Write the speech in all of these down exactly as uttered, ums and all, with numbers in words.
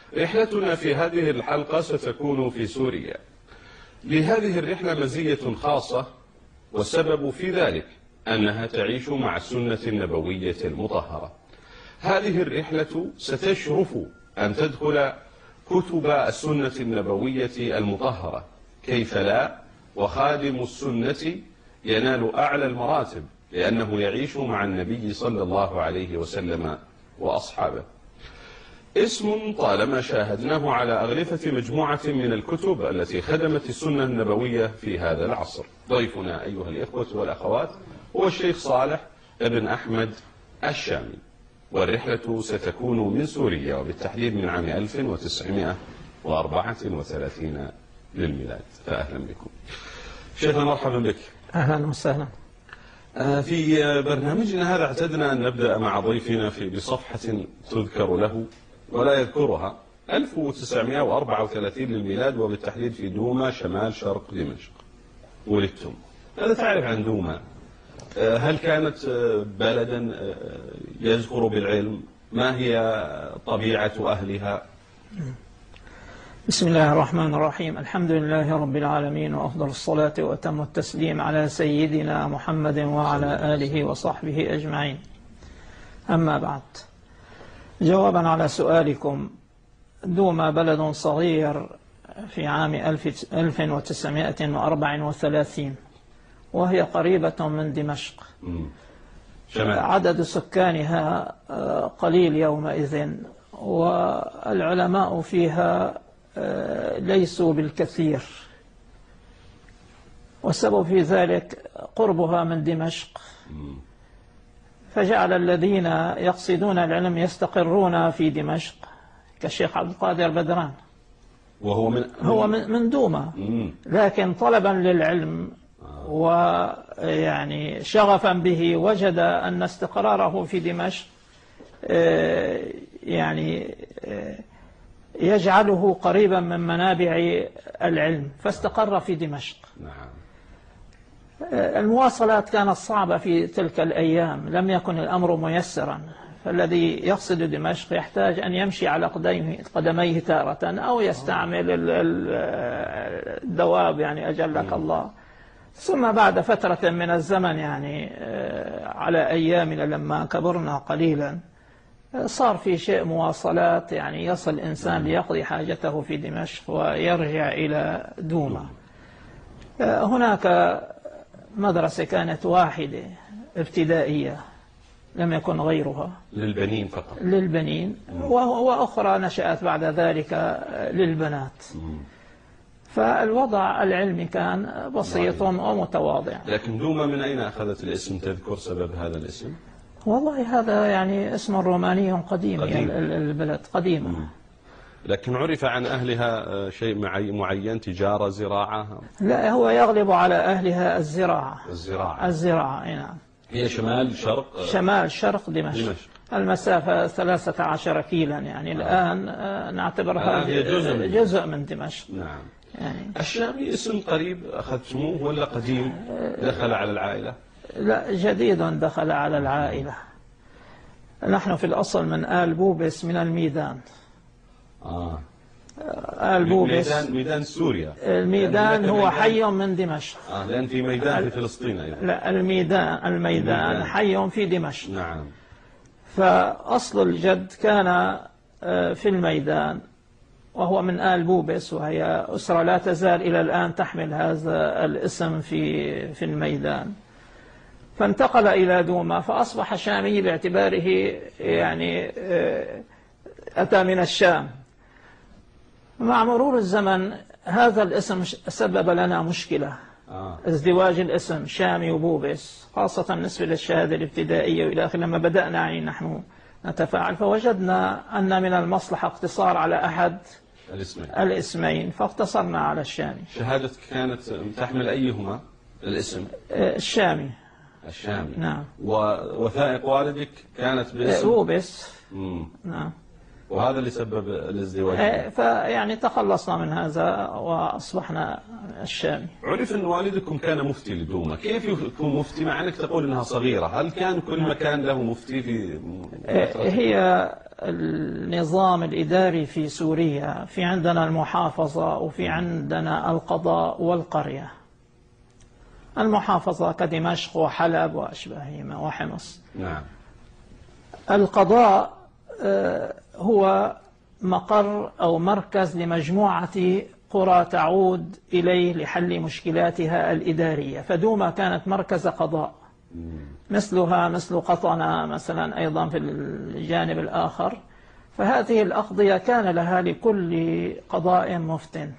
رحلتنا في هذه الحلقة ستكون في سوريا. لهذه الرحلة مزية خاصة، والسبب في ذلك أنها تعيش مع السنة النبوية المطهرة. هذه الرحلة ستشرف أن تدخل كتب السنة النبوية المطهرة، كيف لا، وخادم السنة ينال أعلى المراتب لأنه يعيش مع النبي صلى الله عليه وسلم وأصحابه. اسم طالما شاهدناه على أغلفة مجموعة من الكتب التي خدمت السنة النبوية في هذا العصر. ضيفنا أيها الإخوة والأخوات هو الشيخ صالح بن أحمد الشامي، والرحلة ستكون من سوريا، وبالتحديد من عام ألف وتسعمائة وأربعة وثلاثين للميلاد. فأهلا بكم شيخنا، مرحبا بك. أهلا وسهلا. في برنامجنا هذا اعتدنا أن نبدأ مع ضيفنا في بصفحة تذكر له ولا يذكرها. ألف وتسعمائة وأربعة وثلاثين للميلاد، وبالتحديد في دوما شمال شرق دمشق ولدتم. ماذا تعرف عن دوما؟ هل كانت بلدا يزخر بالعلم؟ ما هي طبيعة أهلها؟ بسم الله الرحمن الرحيم. الحمد لله رب العالمين، وأفضل الصلاة وأتم التسليم على سيدنا محمد وعلى آله وصحبه أجمعين. أما بعد، جوابا على سؤالكم، دوما بلد صغير في عام ألف وتسعمائة وأربعة وثلاثين، وهي قريبة من دمشق. شمال. عدد سكانها قليل يومئذ، والعلماء فيها ليسوا بالكثير، والسبب في ذلك قربها من دمشق، فجعل الذين يقصدون العلم يستقرون في دمشق، كالشيخ عبد القادر بدران، وهو من هو من دوما، لكن طلبا للعلم ويعني شغفا به وجد أن استقراره في دمشق يعني يجعله قريبا من منابع العلم، فاستقر في دمشق. نعم. المواصلات كانت صعبة في تلك الأيام، لم يكن الأمر ميسرا، فالذي يقصد دمشق يحتاج أن يمشي على قدميه تارة، أو يستعمل الدواب يعني أجلك الله. ثم بعد فترة من الزمن يعني على أيامنا لما كبرنا قليلا، صار في شيء مواصلات، يعني يصل الإنسان ليقضي حاجته في دمشق ويرجع إلى دوما. هناك مدرسة كانت واحدة ابتدائية، لم يكن غيرها، للبنين فقط، للبنين، وأخرى نشأت بعد ذلك للبنات. فالوضع العلمي كان بسيط ومتواضع. لكن دوما من أين أخذت الاسم؟ تذكر سبب هذا الاسم؟ والله هذا يعني اسم روماني قديم, قديم. يعني البلد قديمة. مم. لكن عرف عن أهلها شيء معين، تجارة، زراعة؟ لا، هو يغلب على أهلها الزراعة. الزراعة الزراعة نعم. هي شمال شرق شمال شرق دمشق, دمشق. المسافة ثلاثة عشر كيلا يعني. آه. الآن نعتبرها آه جزء, جزء من دمشق. نعم. يعني الشامي اسم قريب أخذتموه ولا قديم دخل على العائلة؟ لا، جديد دخل على العائلة. نحن في الأصل من آل بوبس من الميدان. آه. آل بوبس ميدان, ميدان سوريا. الميدان هو حي من دمشق. آه لأن في ميدان في فلسطين أيضا. لا، الميدان الميدان, الميدان. حي في دمشق. نعم. فأصل الجد كان في الميدان، وهو من آل بوبس، وهي أسرة لا تزال إلى الآن تحمل هذا الاسم في في الميدان. فانتقل إلى دوما، فأصبح شامي باعتباره يعني أتى من الشام. مع مرور الزمن هذا الاسم سبب لنا مشكلة. آه. ازدواج الاسم شامي وبوبس، خاصة بالنسبة للشهادة الابتدائية وإلى آخره. لما بدأنا يعني نحن نتفاعل، فوجدنا أن من المصلحة اقتصار على أحد الاسمين, الاسمين فاقتصرنا على الشامي. شهادتك كانت تحمل أيهما الاسم؟ الشامي. الشامي. نعم. ووثائق والدك كانت باسم بوبس. مم. نعم. وهذا اللي سبب الازدواج. آه، فيعني تخلصنا من هذا وأصبحنا الشامي. عرف أن والدكم كان مفتي لدوما، كيف يكون مفتي مع أنك تقول أنها صغيرة؟ هل كان كل مكان له مفتي في آه، هي النظام الإداري في سوريا، في عندنا المحافظة وفي عندنا القضاء والقرية. المحافظة كدمشق وحلب وأشباههما وحمص. نعم. القضاء هو مقر أو مركز لمجموعة قرى تعود إليه لحل مشكلاتها الإدارية، فدوما كانت مركز قضاء مثلها مثل قطنة مثلا أيضا في الجانب الآخر. فهذه الأقضية كان لها لكل قضاء مفتٍ.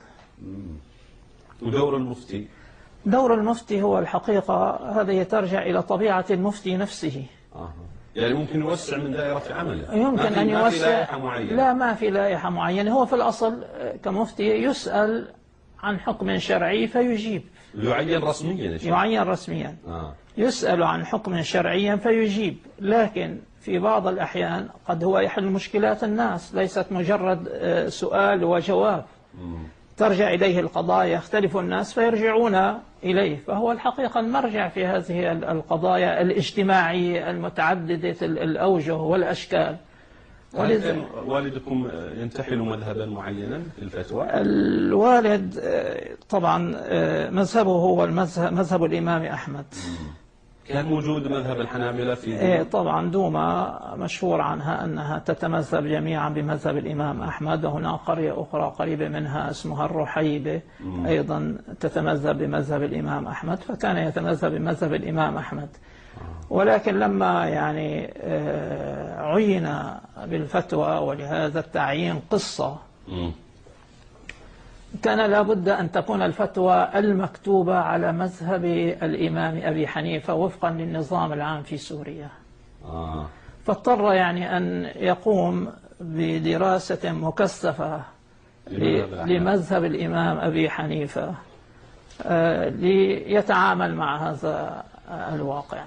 ودور المفتي؟ دور المفتي هو الحقيقة هذه ترجع إلى طبيعة المفتي نفسه. آه. يعني ممكن يوسع من دائرة عمله؟ يمكن أن يوسع. ما في لائحة معينة؟ لا، ما في لائحة معينة. هو في الأصل كمفتي يسأل عن حكم شرعي فيجيب. يعين رسميا؟ يعين رسميا. آه. يسأل عن حكم شرعي فيجيب، لكن في بعض الأحيان قد هو يحل مشكلات الناس، ليست مجرد سؤال وجواب. م. ترجع إليه القضايا، يختلف الناس فيرجعون إليه، فهو الحقيقة المرجع في هذه القضايا الاجتماعية المتعددة الأوجه والأشكال. هل والدكم ينتحل مذهبا معينا في الفتوى؟ الوالد طبعا مذهبه هو المذهب مذهب الإمام أحمد. كان موجود مذهب الحنابلة في دوما؟ إيه طبعا. دوما مشهور عنها أنها تتمذهب جميعا بمذهب الإمام أحمد، وهناك قرية أخرى قريبة منها اسمها الرحيبة مم. أيضا تتمذهب بمذهب الإمام أحمد، فكان يتمذهب بمذهب الإمام أحمد. ولكن لما يعني عين بالفتوى، ولهذا التعيين قصة، مم. كان لابد أن تكون الفتوى المكتوبة على مذهب الإمام أبي حنيفة وفقا للنظام العام في سوريا. آه. فاضطر يعني أن يقوم بدراسة مكثفة لمذهب الإمام أبي حنيفة آه ليتعامل مع هذا الواقع.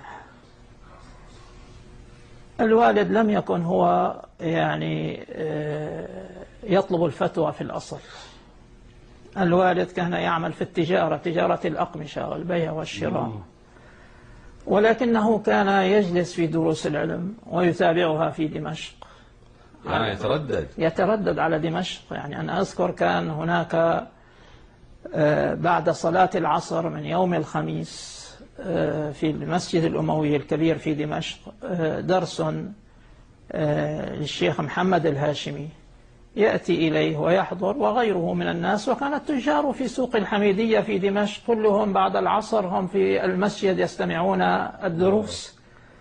الوالد لم يكن هو يعني آه يطلب الفتوى في الأصل. الوالد كان يعمل في التجارة، تجارة الأقمشة والبيع والشراء، ولكنه كان يجلس في دروس العلم ويتابعها في دمشق. يعني يتردد يتردد على دمشق. يعني أنا أذكر كان هناك بعد صلاة العصر من يوم الخميس في المسجد الأموي الكبير في دمشق درس للشيخ محمد الهاشمي، يأتي إليه ويحضر وغيره من الناس، وكان التجار في سوق الحميدية في دمشق كلهم بعد العصر هم في المسجد يستمعون الدروس.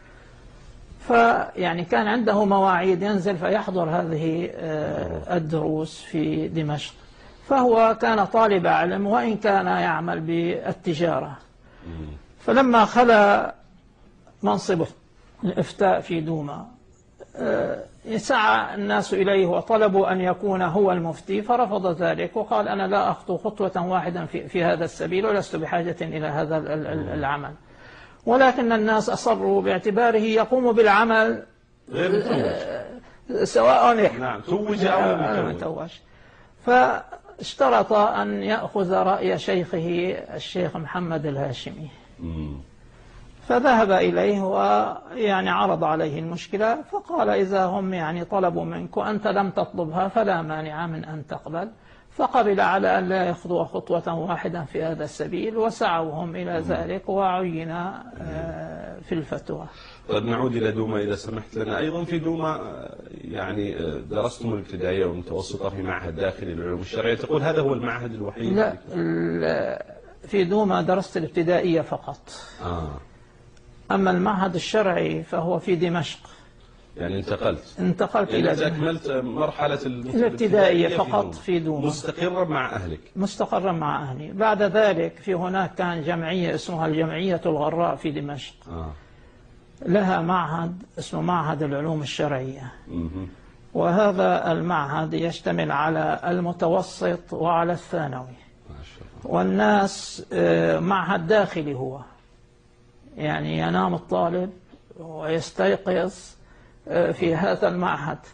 فيعني كان عنده مواعيد ينزل فيحضر هذه الدروس في دمشق. فهو كان طالب علم وإن كان يعمل بالتجارة. فلما خلى منصب الإفتاء في دوما سعى الناس إليه وطلبوا أن يكون هو المفتي، فرفض ذلك وقال أنا لا أخطو خطوة واحدة في, في هذا السبيل ولست بحاجة إلى هذا العمل. ولكن الناس أصروا باعتباره يقوم بالعمل غير متوج، سواء نعم توج أو متوج. فاشترط أن يأخذ رأي شيخه الشيخ محمد الهاشمي. مم. فذهب إليه ويعني عرض عليه المشكلة، فقال إذا هم يعني طلبوا منك وأنت لم تطلبها فلا مانع من أن تقبل. فقبل على أن لا يخطو خطوة واحدة في هذا السبيل، وسعوا هم إلى ذلك وعين في الفتوى. طيب نعود إلى دوما إذا سمحت لنا. أيضا في دوما يعني درستم الابتدائية والمتوسطة في معهد داخلي للعلوم الشرعية، تقول هذا هو المعهد الوحيد؟ لا، في دوما درست الابتدائية فقط. آه. أما المعهد الشرعي فهو في دمشق. يعني انتقلت انتقلت يعني إلى أكملت مرحلة الابتدائية فقط في دوما. مستقرا مع أهلك؟ مستقرا مع أهلي. بعد ذلك في هناك كان جمعية اسمها الجمعية الغراء في دمشق. آه. لها معهد اسمه معهد العلوم الشرعية. مه. وهذا المعهد يشتمل على المتوسط وعلى الثانوي. والناس معهد داخلي، هو يعني ينام الطالب ويستيقظ في هذا المعهد،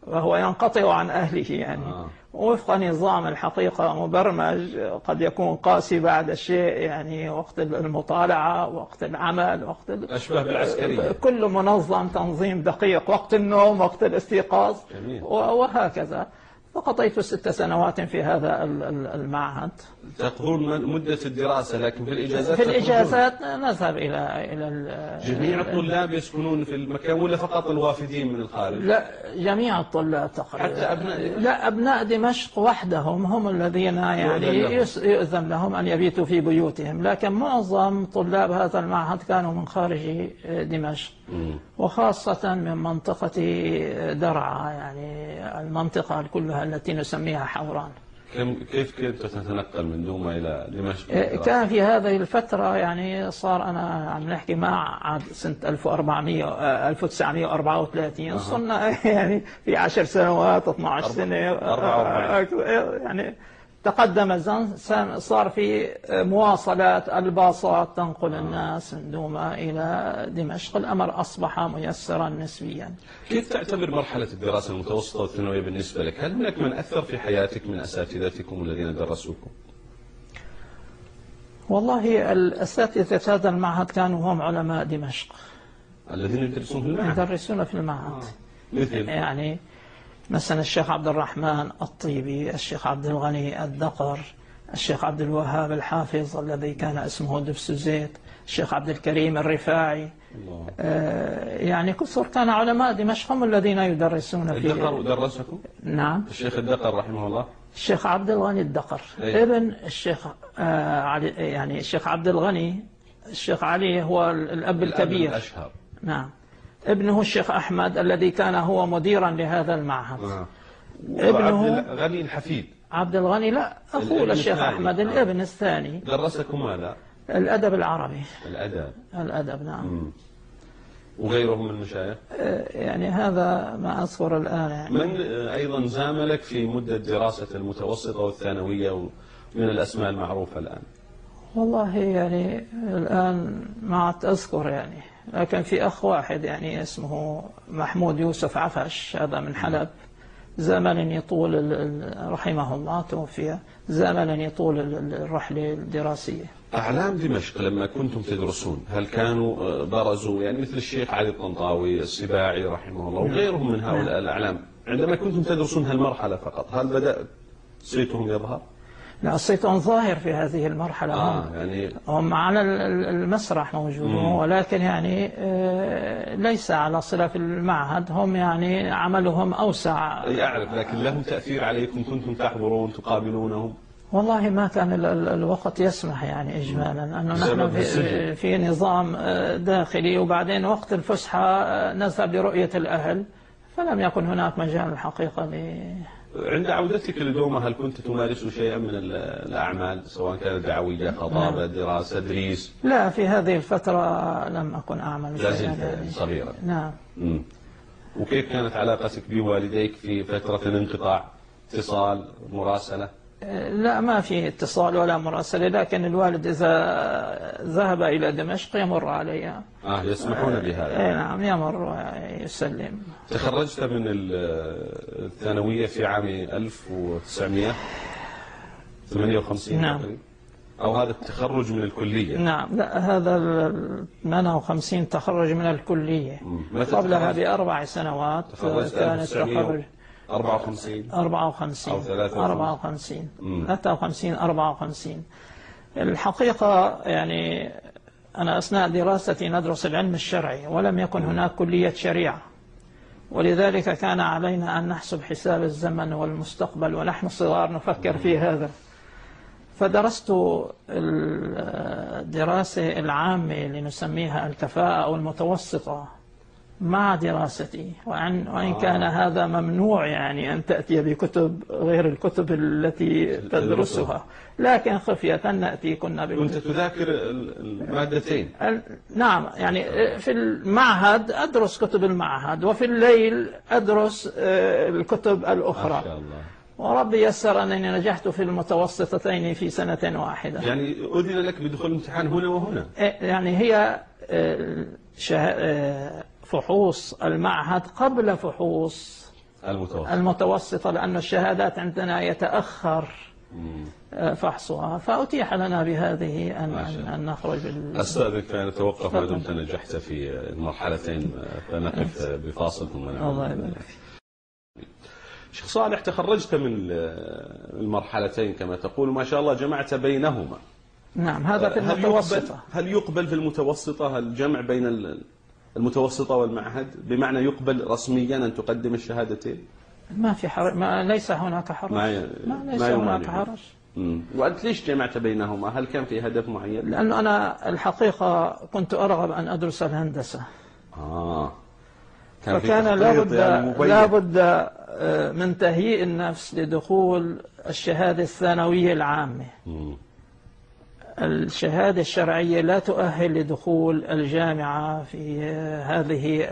وهو ينقطع عن أهله يعني آه. وفق نظام الحقيقة مبرمج قد يكون قاسي بعد الشيء، يعني وقت المطالعة، وقت العمل، وقت ال... أشبه بالعسكرية، كل منظم تنظيم دقيق، وقت النوم، وقت الاستيقاظ، جميل. وهكذا. فقضيت ست سنوات في هذا المعهد. تقضون مدة الدراسة، لكن في الإجازات في الإجازات نذهب إلى إلى جميع الطلاب يسكنون في المكان ولا فقط الوافدين من الخارج؟ لا، جميع الطلاب تقريبا. حتى أبناء؟ لا، أبناء دمشق وحدهم هم الذين يعني يؤذن لهم أن يبيتوا في بيوتهم، لكن معظم طلاب هذا المعهد كانوا من خارج دمشق، م. وخاصة من منطقة درعا، يعني المنطقة كلها التي نسميها حوران. كيف كنت تتنقل من دوما إلى دمشق؟ كان في هذه الفترة يعني صار أنا عم نحكي مع عاد سنة ألف وأربعمية ألف وتسعمية وأربعة وثلاثين، صرنا يعني في عشر سنوات اثنتي عشرة سنة يعني تقدم الزمن، صار في مواصلات الباصات تنقل الناس من دوما إلى دمشق، الأمر أصبح ميسرا نسبيا. كيف تعتبر مرحلة الدراسة المتوسطة والثانوية بالنسبة لك؟ هل هناك من أثر في حياتك من أساتذتكم الذين درسوكم؟ والله الأساتذة هذا المعهد كانوا هم علماء دمشق الذين يدرسون في المعهد؟ يدرسون في المعهد. آه. مثل؟ يعني مثلا الشيخ عبد الرحمن الطيبي، الشيخ عبد الغني الدقر، الشيخ عبد الوهاب الحافظ الذي كان اسمه دبس زيت، الشيخ عبد الكريم الرفاعي. الله. آه يعني كثر كان علماء دمشق هم الذين يدرسون فيه. الدقر درسكم؟ نعم. الشيخ الدقر رحمه الله؟ الشيخ عبد الغني الدقر، أيه؟ ابن الشيخ آه علي، يعني الشيخ عبد الغني، الشيخ علي هو الأب الكبير الأشهر. نعم. ابنه الشيخ أحمد الذي كان هو مديرا لهذا المعهد. آه. ابنه عبد الغني الحفيد. عبد الغني لا، أخوه الشيخ أحمد. آه. الابن الثاني. درسكم ماذا؟ الأدب العربي. الأدب. الأدب نعم. مم. وغيرهم من المشايخ؟ يعني هذا ما أذكر الآن. يعني من أيضا زاملك في مدة دراسة المتوسطة والثانوية من الأسماء المعروفة الآن؟ والله يعني الآن ما عدت أذكر يعني، لكن في أخ واحد يعني اسمه محمود يوسف عفش، هذا من حلب، زمن يطول رحمه الله توفي، زمن يطول الرحلة الدراسية. أعلام دمشق لما كنتم تدرسون هل كانوا برزوا يعني مثل الشيخ علي الطنطاوي السباعي رحمه الله وغيرهم من هؤلاء الأعلام؟ عندما كنتم تدرسون هالمرحلة فقط هل بدأ صيتهم يظهر؟ لا، صيتهم ظاهر في هذه المرحلة. آه هم, يعني هم على المسرح موجودون، ولكن يعني ليس على صلة في المعهد، هم يعني عملهم أوسع. أعرف، لكن لهم تأثير عليكم؟ كنتم تحضرون تقابلونهم؟ والله ما كان الوقت يسمح يعني إجمالا، أنه نحن في, في نظام داخلي، وبعدين وقت الفسحة نذهب لرؤية الأهل، فلم يكن هناك مجال الحقيقة ل... عند عودتك لدوما هل كنت تمارس شيئا من الأعمال سواء كانت دعوية، خطابة، دراسة، تدريس؟ لا، في هذه الفترة لم أكن أعمل شيئا. لازلت يعني صغيرا. نعم. مم. وكيف كانت علاقتك بوالديك في فترة الانقطاع؟ اتصال، مراسلة؟ لا، ما في اتصال ولا مراسلة، لكن الوالد إذا ذهب إلى دمشق يمر عليها. آه يسمحون بهذا؟ آه نعم، يمر ويسلم. تخرجت من الثانوية في عام ألف وتسعمئة وثمانية وخمسين؟ نعم. أو هذا التخرج من الكلية؟ نعم، لا، هذا ثمانية وخمسين تخرج من الكلية. قبلها بأربع سنوات كانت تخرج. أربعة وخمسين أربعة وخمسين أو ثلاثة أربعة وخمسين ثلاثة وخمسين أربعة وخمسين. الحقيقة يعني أنا أثناء دراستي ندرس العلم الشرعي، ولم يكن هناك كلية شريعة، ولذلك كان علينا أن نحسب حساب الزمن والمستقبل، ونحن صغار نفكر في هذا. فدرست الدراسة العامة اللي نسميها الكفاءة أو المتوسطة مع دراستي، وإن, وإن كان هذا ممنوع يعني أن تأتي بكتب غير الكتب التي تدرسها، لكن خفية نأتي كنا بالكتب. كنت تذاكر المادتين؟ نعم، يعني في المعهد أدرس كتب المعهد، وفي الليل أدرس الكتب الأخرى. ما شاء الله. وربي يسر أنني نجحت في المتوسطتين في سنة واحدة. يعني أذن لك بدخول الامتحان هنا وهنا؟ يعني هي فحوص المعهد قبل فحوص المتوسطة, المتوسطة لأن الشهادات عندنا يتأخر فحصها، فأتيح لنا بهذه أن, أن نخرج بال... أستاذك أن نتوقف ما دمت نجحت في المرحلتين، فنقف بفاصل ثم نعود. الله يبارك فيك. شيخ صالح، تخرجت من المرحلتين كما تقول، ما شاء الله جمعت بينهما. نعم، هذا في المتوسطة. هل يقبل في المتوسطة الجمع بين المتوسطة والمعهد، بمعنى يقبل رسميا أن تقدم الشهادتين؟ ما في حرج، ما ليس هناك حرج. ما, ي... ما ليس ما هناك حرج. مم. وأنت ليش جمعت بينهما؟ هل كان في هدف معين؟ لأنه أنا الحقيقة كنت أرغب أن أدرس الهندسة. آه. كان فكان لابد يعني لابد من تهيئ النفس لدخول الشهادة الثانوية العامة. مم. الشهادة الشرعية لا تؤهل لدخول الجامعة في هذه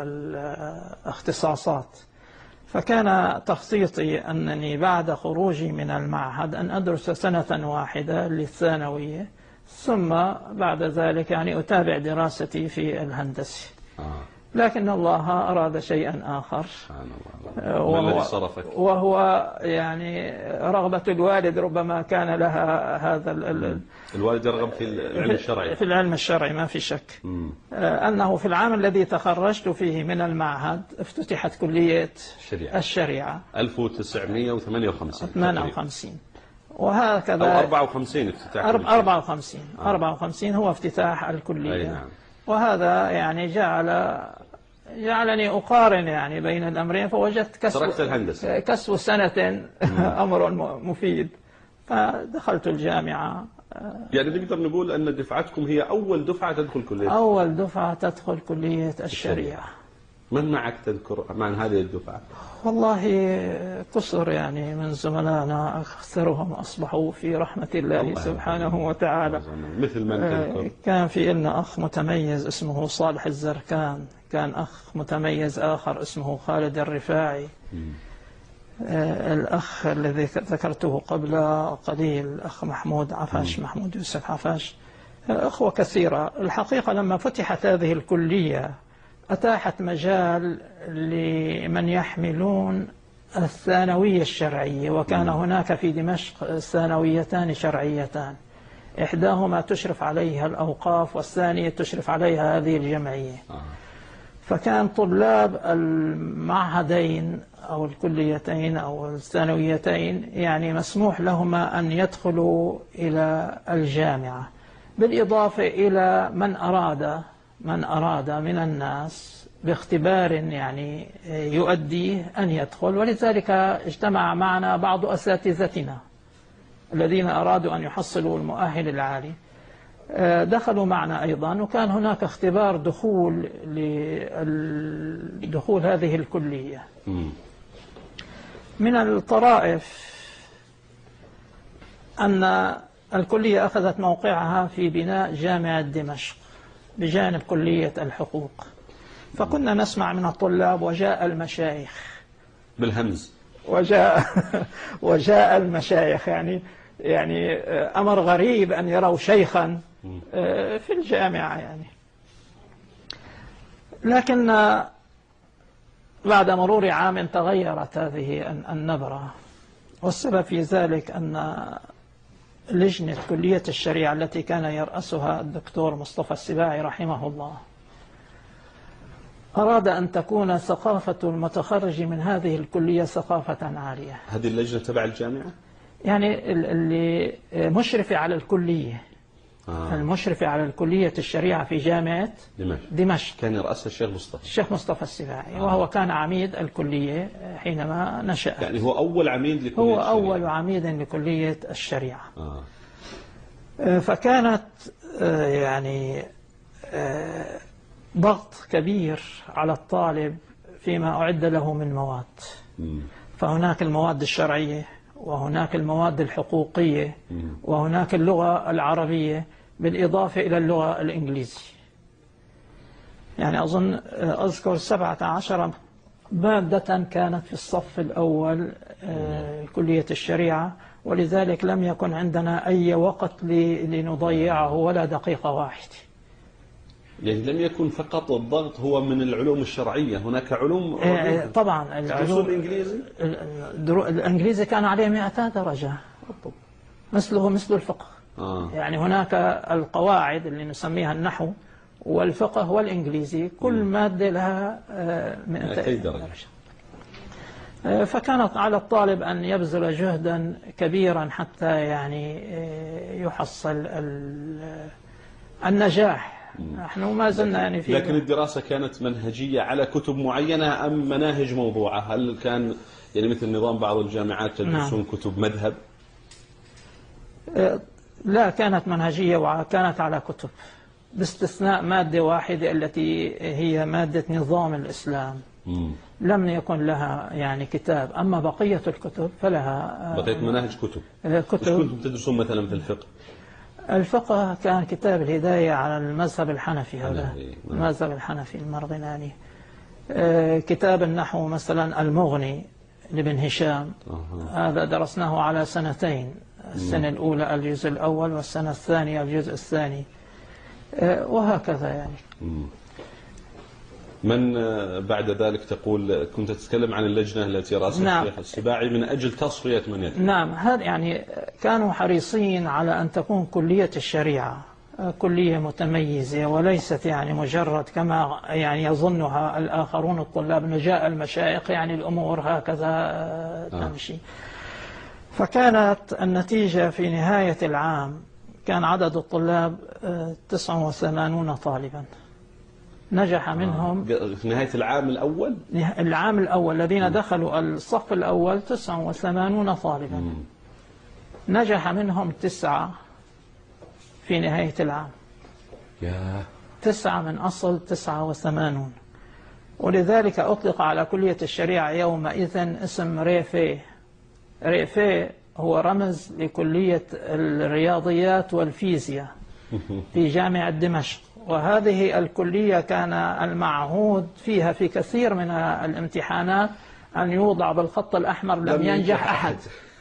الاختصاصات. فكان تخطيطي أنني بعد خروجي من المعهد أن أدرس سنة واحدة للثانوية، ثم بعد ذلك يعني أتابع دراستي في الهندسة. آه. لكن الله أراد شيئا آخر. سبحان الله. وهو, الذي صرفك؟ وهو يعني رغبة الوالد ربما كان لها هذا ال الوالد يرغب في العلم الشرعي. في العلم الشرعي ما في شك. مم. أنه في العام الذي تخرجت فيه من المعهد افتتحت كلية الشريعة, الشريعة ألف وتسعمائة وثمانية وخمسين ثمانية وخمسين وهكذا، أو أربعة وخمسين افتتاح أربعة وخمسين آه. أربعة وخمسين هو افتتاح الكلية. أي نعم. وهذا يعني جعل جعلني أقارن يعني بين الأمرين، فوجدت كسو, كسو سنة أمر مفيد، فدخلت الجامعة. يعني نقدر نقول أن دفعتكم هي أول دفعة تدخل كلية أول دفعة تدخل كلية الشريعة. من معك تذكر عن هذه الدفعة؟ والله كثر يعني من زملائنا، أكثرهم أصبحوا في رحمة الله, الله سبحانه وتعالى. مثل من تذكر؟ كان في لنا أخ متميز اسمه صالح الزركان، كان أخ متميز آخر اسمه خالد الرفاعي. آه الأخ الذي ذكرته قبل قليل الأخ محمود عفاش، م. محمود يوسف عفاش. آه أخوة كثيرة. الحقيقة لما فتحت هذه الكلية أتاحت مجال لمن يحملون الثانوية الشرعية، وكان هناك في دمشق ثانويتان شرعيتان، إحداهما تشرف عليها الأوقاف والثانية تشرف عليها هذه الجمعية. فكان طلاب المعهدين أو الكليتين أو الثانويتين يعني مسموح لهما أن يدخلوا إلى الجامعة، بالإضافة إلى من أراد من أراد من الناس باختبار يعني يؤديه أن يدخل. ولذلك اجتمع معنا بعض أساتذتنا الذين أرادوا أن يحصلوا المؤهل العالي، دخلوا معنا أيضا، وكان هناك اختبار دخول لدخول هذه الكلية. من الطرائف أن الكلية أخذت موقعها في بناء جامعة دمشق بجانب كلية الحقوق، فكنا نسمع من الطلاب وجاء المشايخ بالهمز وجاء وجاء المشايخ، يعني يعني أمر غريب أن يروا شيخا في الجامعة يعني. لكن بعد مرور عام تغيرت هذه النبرة، والسبب في ذلك أن لجنة كلية الشريعة التي كان يرأسها الدكتور مصطفى السباعي رحمه الله أراد أن تكون ثقافة المتخرج من هذه الكلية ثقافة عالية. هذه اللجنة تبع الجامعة؟ يعني اللي مشرفة على الكلية، آه. المشرفة على الكلية الشريعة في جامعة دمشق, دمشق. كان يرأسها الشيخ مصطفى الشيخ مصطفى السباعي، آه. وهو كان عميد الكلية حينما نشأ. يعني هو أول عميد لكلية هو الشريعة. أول عميد لكلية الشريعة. آه. فكانت يعني ضغط كبير على الطالب فيما أعد له من مواد. م. فهناك المواد الشرعية، وهناك المواد الحقوقية، وهناك اللغة العربية، بالإضافة إلى اللغة الإنجليزية. يعني أظن أذكر سبعة عشر مادة كانت في الصف الأول كلية الشريعة، ولذلك لم يكن عندنا أي وقت لنضيعه ولا دقيقة واحدة. يعني لم يكن فقط الضغط هو من العلوم الشرعية، هناك علوم إيه طبعا العلوم الإنجليزي الإنجليزي كان عليه مئتي درجة مثله مثل الفقه. آه. يعني هناك القواعد اللي نسميها النحو والفقه والإنجليزي كل م. مادة لها مئتي درجة. فكانت على الطالب أن يبذل جهدا كبيرا حتى يعني يحصل النجاح. نحن ما زلنا يعني في لكن الدراسة كانت منهجية على كتب معينة أم مناهج موضوعة؟ هل كان يعني مثل نظام بعض الجامعات تدرسون نعم. كتب مذهب؟ لا، كانت منهجية وكانت على كتب باستثناء مادة واحدة التي هي مادة نظام الإسلام. مم. لم يكن لها يعني كتاب، أما بقية الكتب فلها بقية مناهج كتب. كتب. إيش كنتم تدرسون مثلا في الفقه؟ الفقه كان كتاب الهداية على المذهب الحنفي، هذا المذهب الحنفي المرغناني. كتاب النحو مثلا المغني لابن هشام، أه. هذا درسناه على سنتين، السنة مم. الأولى الجزء الأول والسنة الثانية الجزء الثاني، وهكذا يعني. مم. من بعد ذلك تقول كنت تتكلم عن اللجنة التي رأسها نعم. الشيخ السباعي من أجل تصفية من يتم. نعم، هذا يعني كانوا حريصين على أن تكون كلية الشريعة كلية متميزة وليست يعني مجرد كما يعني يظنها الآخرون الطلاب نجاء المشايخ يعني الأمور هكذا تمشي. فكانت النتيجة في نهاية العام كان عدد الطلاب تسعة وثمانين طالبا، نجح منهم في نهاية العام الأول العام الأول الذين م. دخلوا الصف الأول تسعة وثمانين طالبا، م. نجح منهم تسعة في نهاية العام. يا. تسعة من أصل تسعة وثمانون. ولذلك أطلق على كلية الشريعة يومئذ اسم ريفي. ريفي هو رمز لكلية الرياضيات والفيزياء في جامعة دمشق، وهذه الكلية كان المعهود فيها في كثير من الامتحانات أن يوضع بالخط الأحمر لم ينجح أحد.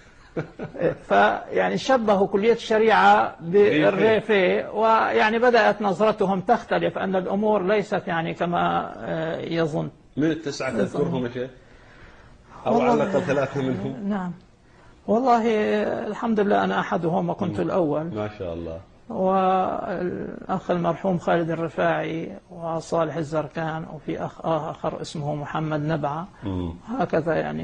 فيعني شبهوا كلية الشريعة بالريفي، ويعني بدأت نظرتهم تختلف أن الأمور ليست يعني كما يظن. من التسعة تذكرهم يا شيخ؟ أو على الأقل ثلاثة منهم؟ نعم والله الحمد لله أنا أحدهم وكنت الأول ما شاء الله. والأخ المرحوم خالد الرفاعي وصالح الزركان، وفي أخ آخر اسمه محمد نبعة. هكذا يعني.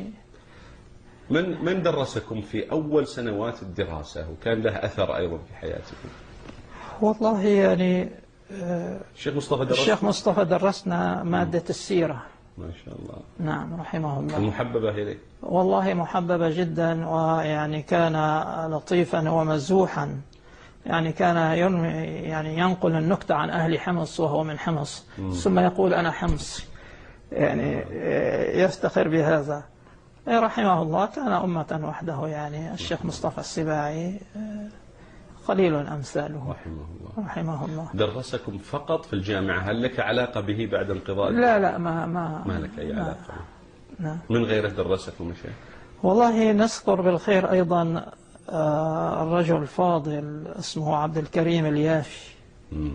من من درسكم في أول سنوات الدراسة وكان له أثر أيضا في حياتكم؟ والله يعني الشيخ مصطفى درسنا الشيخ مصطفى درسنا مادة السيرة. ما شاء الله. نعم رحمه الله. المحببة إليه؟ والله محببة جدا، ويعني كان لطيفا ومزوحا، يعني كان ينمي يعني ينقل النكتة عن أهل حمص وهو من حمص، مم. ثم يقول أنا حمصي، يعني يفتخر بهذا رحمه الله. كان أمة وحده يعني الشيخ مصطفى السباعي قليل أمثاله رحمه الله. رحمه الله. درسكم فقط في الجامعة، هل لك علاقة به بعد انقضاء؟ لا لا ما ما ما لك أي علاقة. نعم. من غيره درسكم شيء؟ والله نذكر بالخير أيضا الرجل الفاضل اسمه عبد الكريم اليافي. مم.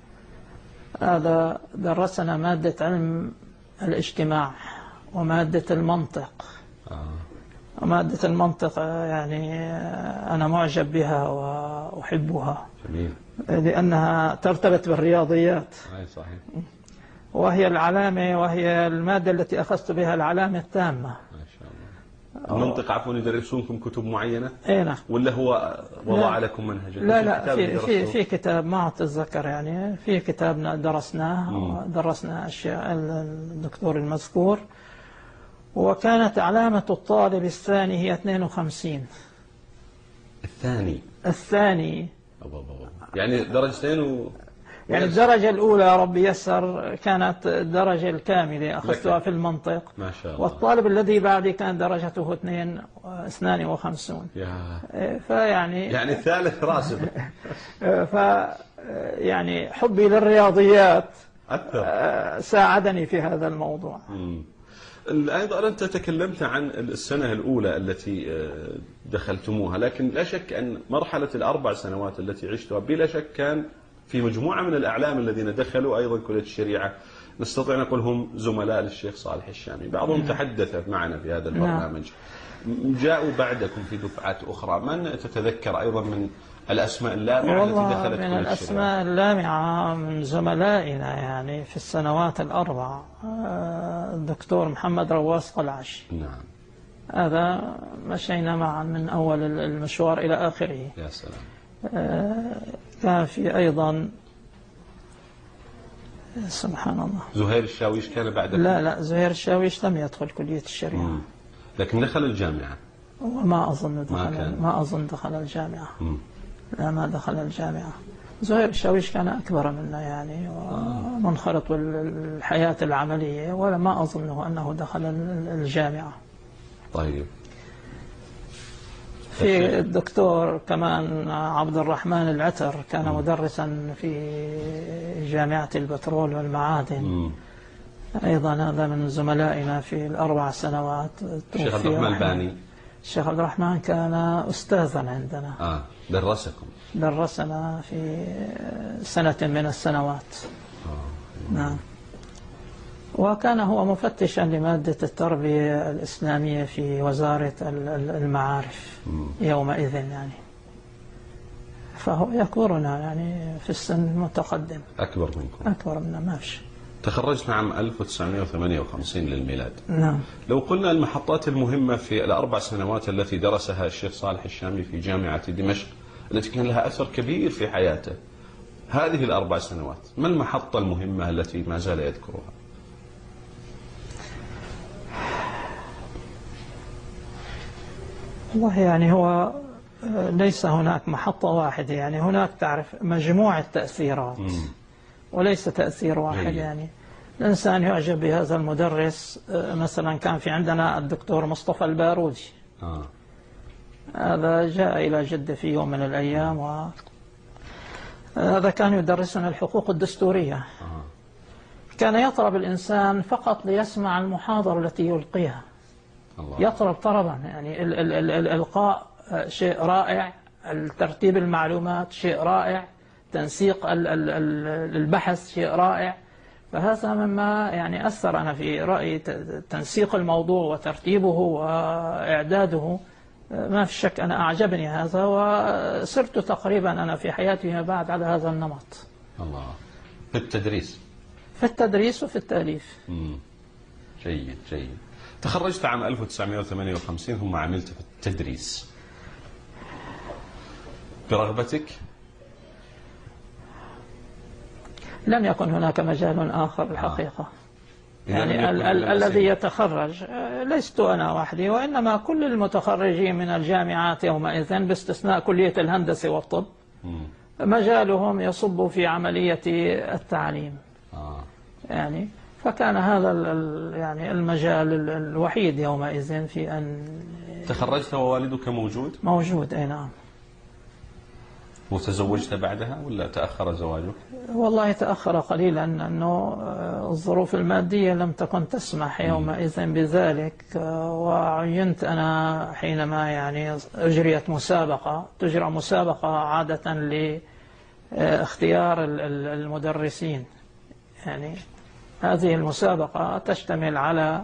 هذا درسنا مادة علم الاجتماع ومادة المنطق. آه. ومادة المنطق يعني أنا معجب بها وأحبها. جميل. لأنها ترتبط بالرياضيات. أي صحيح. وهي العلامة وهي المادة التي أخذت بها العلامة التامة. ما شاء الله. المنطق عفوا يدرسونكم كتب معينة؟ اي نعم. ولا هو وضع لكم منهجا؟ لا لا في في في كتاب ما أتذكر يعني، في كتاب درسناه مم. درسنا أشياء الدكتور المذكور، وكانت علامة الطالب الثاني هي اثنين وخمسين. الثاني الثاني أبو أبو. يعني درجتين و... يعني الدرجة الأولى يا رب يسر كانت الدرجة الكاملة أخذتها في المنطق. ما شاء الله. والطالب الذي بعدي كان درجته اثنين اثنان وخمسون. يا. فيعني يعني الثالث راسب. ف يعني حبي للرياضيات أكثر ساعدني في هذا الموضوع. مم. أيضا أنت تكلمت عن السنة الأولى التي دخلتموها، لكن لا شك أن مرحلة الأربع سنوات التي عشتها بلا شك كان في مجموعة من الأعلام الذين دخلوا أيضا كلية الشريعة نستطيع نقول هم زملاء للشيخ صالح الشامي، بعضهم نعم. تحدث معنا في هذا البرنامج. نعم. جاءوا بعدكم في دفعات أخرى، من تتذكر أيضا من الأسماء اللامعة التي دخلت من الأسماء اللامعة من زملائنا يعني في السنوات الأربع الدكتور محمد رواس قلعش. نعم. هذا مشينا معا من أول المشوار إلى آخره. يا سلام. كان في أيضا سبحان الله زهير الشاويش كان بعد. لا لا زهير الشاويش لم يدخل كلية الشريعة. مم. لكن دخل الجامعة. وما أظن دخل ما, ما أظن دخل الجامعة. مم. لا ما دخل الجامعة. زهير الشاويش كان أكبر منا يعني ومنخرط بالحياة العملية، ولا ما أظنه أنه دخل الجامعة. طيب. في الدكتور كمان عبد الرحمن العتر كان م. مدرسا في جامعة البترول والمعادن. م. أيضا هذا من زملائنا في الأربع سنوات. الشيخ عبد الرحمن الباني. الشيخ عبد الرحمن كان أستاذا عندنا. آه درسكم. درسنا في سنة من السنوات. آه. نعم. وكان هو مفتشا لمادة التربية الإسلامية في وزارة المعارف يومئذ يعني، فهو يكبرنا يعني في السن المتقدم. أكبر منكم. أكبر منا ما فيش. تخرجت عام ألف وتسعمائة وثمانية وخمسين للميلاد. نعم. لو قلنا المحطات المهمة في الأربع سنوات التي درسها الشيخ صالح الشامي في جامعة دمشق التي كان لها أثر كبير في حياته، هذه الأربع سنوات ما المحطة المهمة التي ما زال يذكرها؟ والله يعني هو ليس هناك محطة واحدة، يعني هناك تعرف مجموعة تأثيرات م. وليس تأثير واحد. هي. يعني الإنسان يعجب بهذا المدرس. مثلا كان في عندنا الدكتور مصطفى البارودي. آه. هذا جاء إلى جدة في يوم من الأيام، وهذا كان يدرسنا الحقوق الدستورية. آه. كان يطلب الإنسان فقط ليسمع المحاضرة التي يلقيها. الله. يطلب طلبا يعني ال ال ال الإلقاء شيء رائع، الترتيب المعلومات شيء رائع، تنسيق ال ال البحث شيء رائع. فهذا مما يعني أثر أنا في رأيي، تنسيق الموضوع وترتيبه وإعداده ما في شك أنا أعجبني هذا، وصرت تقريبا أنا في حياتي ما بعد على هذا النمط. الله. في التدريس في التدريس وفي التأليف. مم. جيد جيد. تخرجت عام ألف وتسعمائة وثمانية وخمسين ثم عملت في التدريس برغبتك؟ لم يكن هناك مجال آخر الحقيقة. آه. يعني ال ال الذي يتخرج لست أنا وحدي، وإنما كل المتخرجين من الجامعات يومئذ باستثناء كلية الهندسة والطب م. مجالهم يصب في عملية التعليم. آه. يعني فكان هذا يعني المجال الوحيد يومئذ في أن تخرجت ووالدك موجود؟ موجود أي نعم. وتزوجت بعدها ولا تأخر زواجك؟ والله تأخر قليلا، أنه الظروف المادية لم تكن تسمح يومئذ بذلك، وعينت أنا حينما يعني أجريت مسابقة، تجرى مسابقة عادة لاختيار المدرسين. يعني هذه المسابقة تشتمل على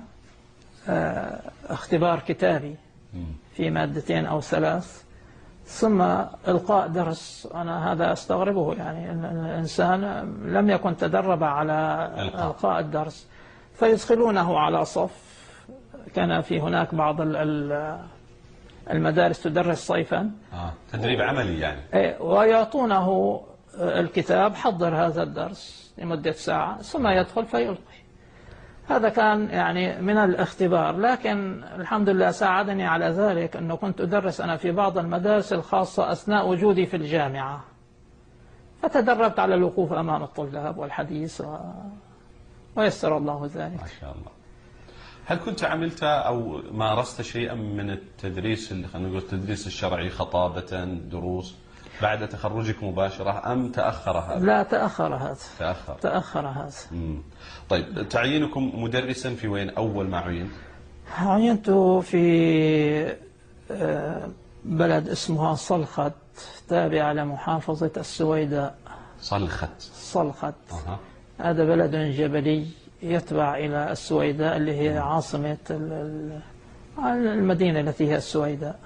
اختبار كتابي في مادتين أو ثلاث، ثم إلقاء درس. أنا هذا أستغربه، يعني الإنسان لم يكن تدرب على إلقاء الدرس، فيدخلونه على صف. كان في هناك بعض المدارس تدرس صيفا. آه. تدريب عملي يعني. ويعطونه الكتاب، حضر هذا الدرس لمدة ساعة ثم يدخل فيلقي. هذا كان يعني من الاختبار، لكن الحمد لله ساعدني على ذلك أنه كنت أدرس أنا في بعض المدارس الخاصة أثناء وجودي في الجامعة، فتدربت على الوقوف أمام الطلاب والحديث و... ويسر الله ذلك. ما شاء الله. هل كنت عملت أو مارست شيئا من التدريس اللي خلينا نقول التدريس الشرعي، خطابة، دروس، بعد تخرجك مباشرة أم تأخر هذا؟ لا تأخر هذا. تأخر. تأخر هذا. مم. طيب تعيينكم مدرسا في وين أول ما عينت؟ عينت في بلد اسمها صلخت، تابعة لمحافظة السويداء، صلخت. صلخت. أه. هذا بلد جبلي يتبع إلى السويداء اللي هي عاصمة المدينة التي هي السويداء.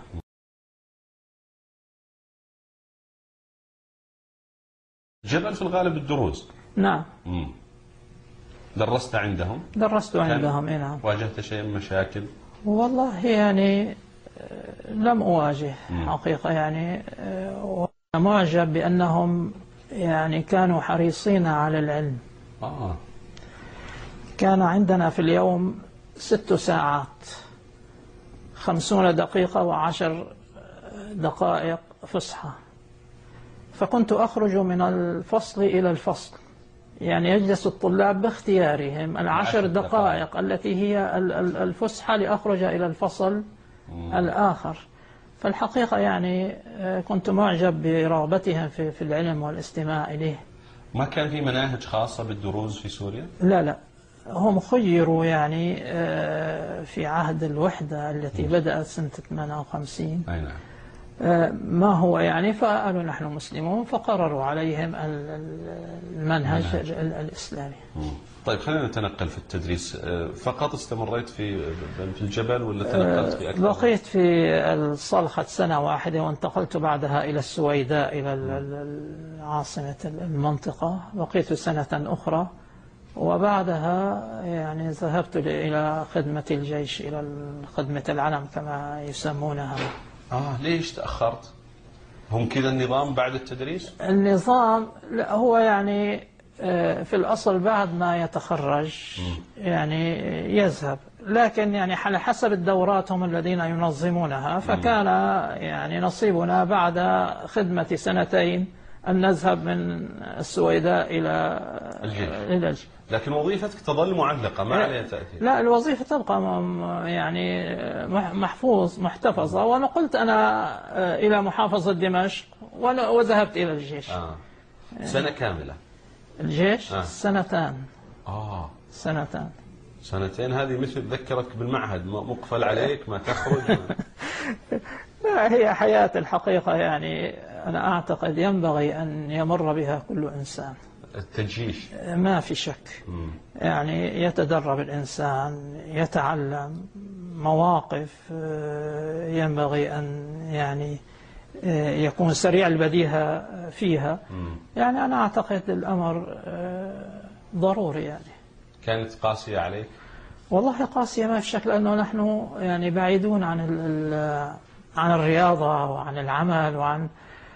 جبل في الغالب الدروز. نعم. مم. درست عندهم؟ درست عندهم، اي نعم. واجهت شيء من مشاكل؟ والله يعني لم أواجه حقيقة، يعني معجب بأنهم يعني كانوا حريصين على العلم. آه. كان عندنا في اليوم ست ساعات، خمسون دقيقة وعشر دقائق فسحة، فكنت أخرج من الفصل إلى الفصل، يعني يجلس الطلاب باختيارهم العشر دقائق التي هي الفسحة لأخرج إلى الفصل الآخر. فالحقيقة يعني كنت معجب برغبتهم في في العلم والاستماع إليه. ما كان في مناهج خاصة بالدروز في سوريا؟ لا لا، هم خيروا يعني في عهد الوحدة التي بدأت سنة ثمانية وخمسين. أي نعم. ما هو يعني، فقالوا نحن مسلمون فقرروا عليهم المنهج الإسلامي. طيب خلينا نتنقل في التدريس. فقط استمريت في في الجبل ولا تنقلت في أكثر؟ بقيت في الصلخة سنة واحدة، وانتقلت بعدها إلى السويداء إلى عاصمة المنطقة، بقيت سنة أخرى، وبعدها يعني ذهبت إلى خدمة الجيش، إلى خدمة العلم كما يسمونها. آه ليش تأخرت؟ هم كذا النظام بعد التدريس؟ النظام لا، هو يعني في الأصل بعد ما يتخرج يعني يذهب، لكن يعني على حسب الدورات هم الذين ينظمونها، فكان يعني نصيبنا بعد خدمة سنتين أن نذهب من السويداء إلى الجيش. لكن وظيفتك تظل معلقة ما عليها تأثير؟ لا، الوظيفة تبقى يعني محفوظ محتفظة، ونقلت أنا إلى محافظة دمشق وذهبت إلى الجيش. آه. سنة كاملة؟ الجيش آه. سنتان. آه. سنتان. سنتين هذه مثل ذكرك بالمعهد، مقفل عليك ما تخرج. لا، هي حياة الحقيقة، يعني أنا أعتقد ينبغي أن يمر بها كل إنسان. التجيش ما في شك. م. يعني يتدرب الإنسان، يتعلم مواقف ينبغي أن يعني يكون سريع البديهة فيها. م. يعني أنا أعتقد الأمر ضروري. يعني كانت قاسية عليك؟ والله قاسية ما في شك، لأنه نحن يعني بعيدون عن عن الرياضة وعن العمل وعن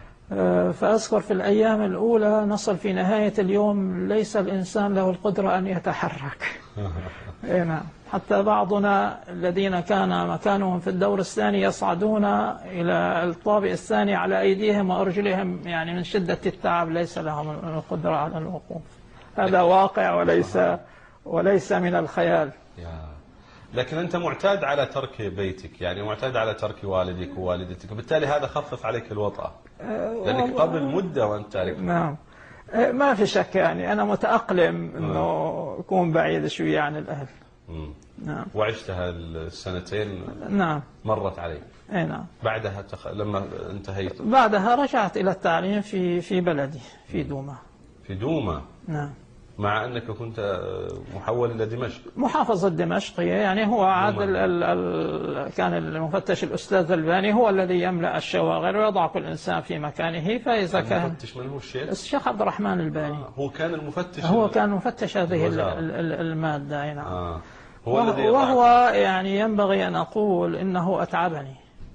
فأذكر في الأيام الأولى نصل في نهاية اليوم ليس الإنسان له القدرة أن يتحرك. نعم. حتى بعضنا الذين كان مكانهم في الدور الثاني يصعدون إلى الطابق الثاني على أيديهم وأرجلهم، يعني من شدة التعب ليس لهم القدرة على الوقوف. هذا واقع وليس وليس من الخيال. لكن أنت معتاد على ترك بيتك، يعني معتاد على ترك والدك ووالدتك، وبالتالي هذا خفف عليك الوطأة، لأنك قبل مدة وأنت تارك. نعم، ما في شك، يعني أنا متأقلم أنه أكون بعيد شوية عن الأهل. مم. نعم. وعشتها السنتين. نعم. مرت عليك. اي نعم. بعدها تخ... لما انتهيت بعدها رجعت إلى التعليم في في بلدي في دوما. في دوما. نعم. مع أنك كنت محول إلى دمشق. محافظة دمشق، يعني هو عاد ال ال ال كان المفتش الأستاذ الباني هو الذي يملأ الشواغل ويضع كل إنسان في مكانه، فإذا كان المفتش من هو الشيخ؟ الشيخ عبد الرحمن الباني. آه. هو كان المفتش. هو كان مفتش هذه المادة. نعم. آه. هو الذي وهو يعني ينبغي أن أقول إنه أتعبني.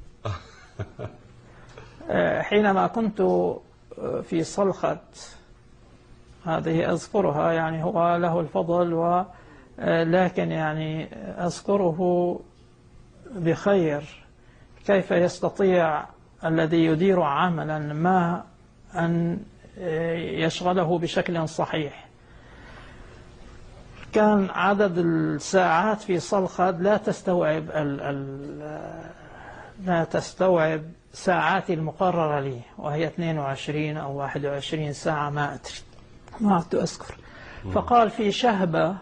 حينما كنت في صلخة هذه أذكرها، يعني هو له الفضل، و لكن يعني أذكره بخير. كيف يستطيع الذي يدير عملا ما أن يشغله بشكل صحيح؟ كان عدد الساعات في صلخد لا تستوعب ال ال لا تستوعب ساعاتي المقررة لي، وهي اثنين وعشرين أو واحد وعشرين ساعة، ما أدري، ما عدت أذكر. فقال في شهبة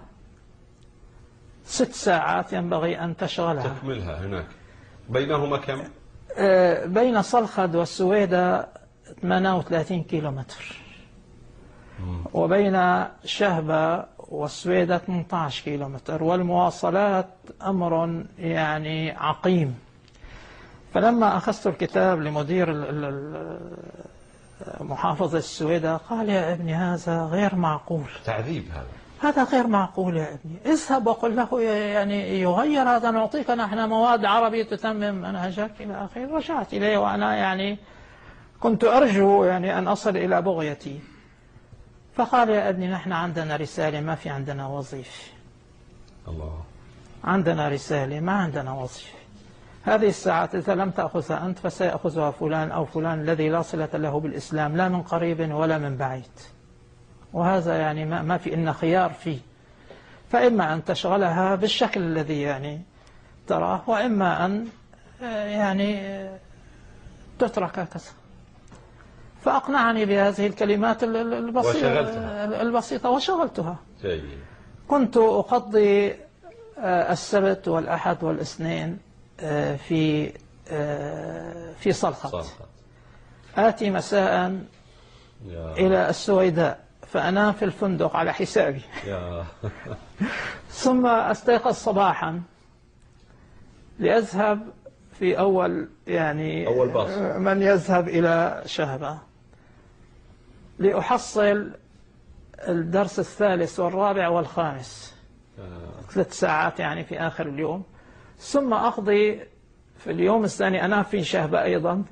ست ساعات ينبغي أن تشغلها تكملها هناك. بينهما كم؟ بين صلخد والسويداء ثمانية وثلاثين كيلومتر. وبين شهبة والسويدة ثمانية عشر كيلومتر، والمواصلات أمر يعني عقيم. فلما أخذت الكتاب لمدير محافظة السويدة قال يا ابني هذا غير معقول، تعذيب هذا هذا غير معقول يا ابني، اذهب وقل له يعني يغير هذا، نعطيك نحن مواد عربي تتمم منهجك إلى آخره. رجعت إليه وأنا يعني كنت أرجو يعني أن أصل إلى بغيتي. فقال يا ابني نحن عندنا رسالة، ما في عندنا وظيفة. الله. عندنا رسالة ما عندنا وظيفة. هذه الساعات إذا لم تأخذها أنت فسيأخذها فلان أو فلان الذي لا صلة له بالإسلام لا من قريب ولا من بعيد، وهذا يعني ما, ما في إن خيار فيه. فإما أن تشغلها بالشكل الذي يعني تراه، وإما أن يعني تترك كذا. فأقنعني بهذه الكلمات البسيطة البسيطة وشغلتها. جيد. كنت أقضي السبت والأحد والاثنين في في صلخة، آتي مساء إلى السويداء فأنام في الفندق على حسابي. ثم أستيقظ صباحا لأذهب في أول يعني أول باص من يذهب إلى شهبة لأحصل الدرس الثالث والرابع والخامس، ثلاث ساعات يعني في آخر اليوم. ثم أقضي في اليوم الثاني أنام في شهبة أيضا،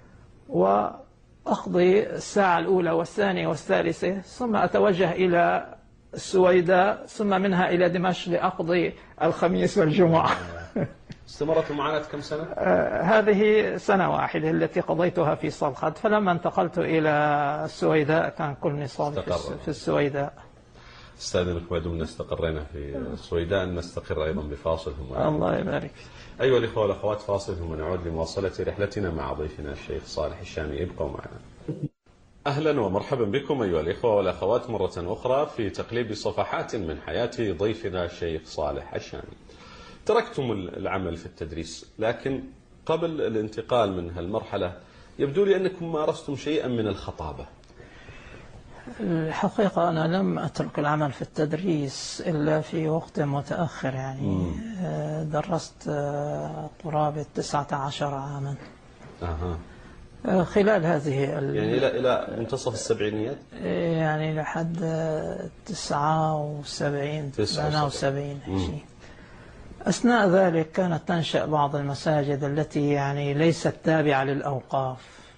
وأقضي الساعة الأولى والثانية والثالثة، ثم أتوجه إلى السويداء، ثم منها إلى دمشق لأقضي الخميس والجمعة. استمرت المعاناة كم سنة؟ آه هذه سنة واحدة التي قضيتها في صلخة. فلما انتقلت إلى السويداء كان كل نصابي في السويداء. استاذنك ما دمنا استقرينا في السويداء أن نستقر أيضا بفاصل. هم الله يبارك. أيها الإخوة والأخوات، فاصل ثم نعود لمواصلة رحلتنا مع ضيفنا الشيخ صالح الشامي. ابقوا معنا. أهلا ومرحبا بكم أيها الإخوة والأخوات مرة أخرى في تقليب صفحات من حياة ضيفنا الشيخ صالح الشامي. تركتم العمل في التدريس، لكن قبل الانتقال من هالمرحلة يبدو لي أنكم مارستم شيئا من الخطابة. الحقيقة أنا لم أترك العمل في التدريس إلا في وقت متأخر، يعني مم. درست قرابة تسعة عشر عاما. أها. خلال هذه يعني إلى إلى منتصف السبعينيات، يعني لحد تسعة وسبعين ثمانية وسبعين شيء. أثناء ذلك كانت تنشأ بعض المساجد التي يعني ليست تابعة للأوقاف،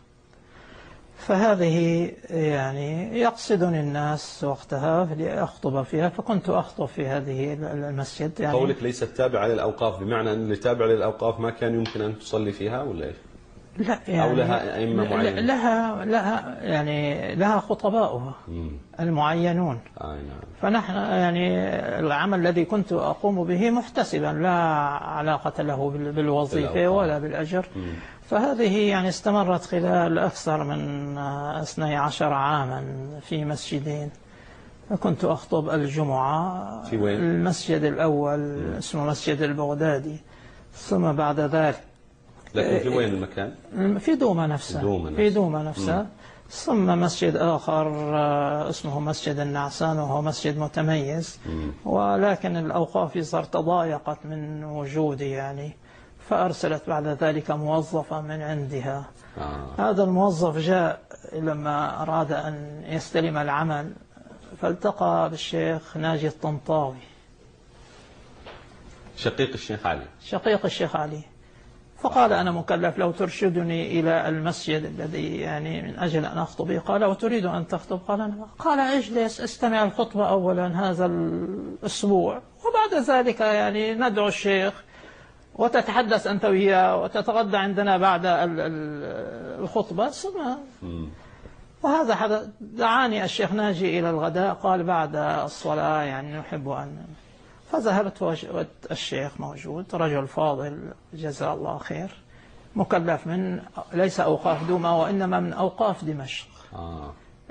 فهذه يعني يقصدني الناس وقتها لأخطب فيها، فكنت أخطب في هذه المسجد. يعني قولك ليست تابعة للأوقاف بمعنى أن اللي تابع للأوقاف ما كان يمكن أن تصلي فيها ولا إيش؟ لا يعني أو لها أئمة معينة؟ لها لها يعني لها خطباؤها المعينون. آه نعم. فنحن يعني العمل الذي كنت أقوم به محتسبا لا علاقة له بالوظيفة ولا بالأجر. مم. فهذه يعني استمرت خلال أكثر من اثني عشر عاما في مسجدين. كنت أخطب الجمعة في وين؟ المسجد الأول مم. اسمه مسجد البغدادي، ثم بعد ذلك لكن في وين المكان؟ في دوما نفسها. دوما في دوما نفسها. مم. ثم مسجد آخر اسمه مسجد النعسان وهو مسجد متميز. مم. ولكن الأوقاف صار تضايقت من وجودي يعني، فأرسلت بعد ذلك موظفا من عندها. آه. هذا الموظف جاء لما أراد أن يستلم العمل، فالتقى بالشيخ ناجي الطنطاوي شقيق الشيخ علي. شقيق الشيخ علي. فقال أنا مكلف لو ترشدني إلى المسجد الذي يعني من أجل أن أخطب. قال وتريد أن تخطب؟ قال أنا. قال اجلس استمع الخطبة أولا هذا الأسبوع، وبعد ذلك يعني ندعو الشيخ وتتحدث أنت وياه وتتغدى عندنا بعد الخطبة. ثم وهذا حدث. دعاني الشيخ ناجي إلى الغداء، قال بعد الصلاة يعني نحب أن. فذهبت وجدت الشيخ موجود، رجل فاضل جزاه الله خير، مكلف من ليس أوقاف دوما وإنما من أوقاف دمشق. آه.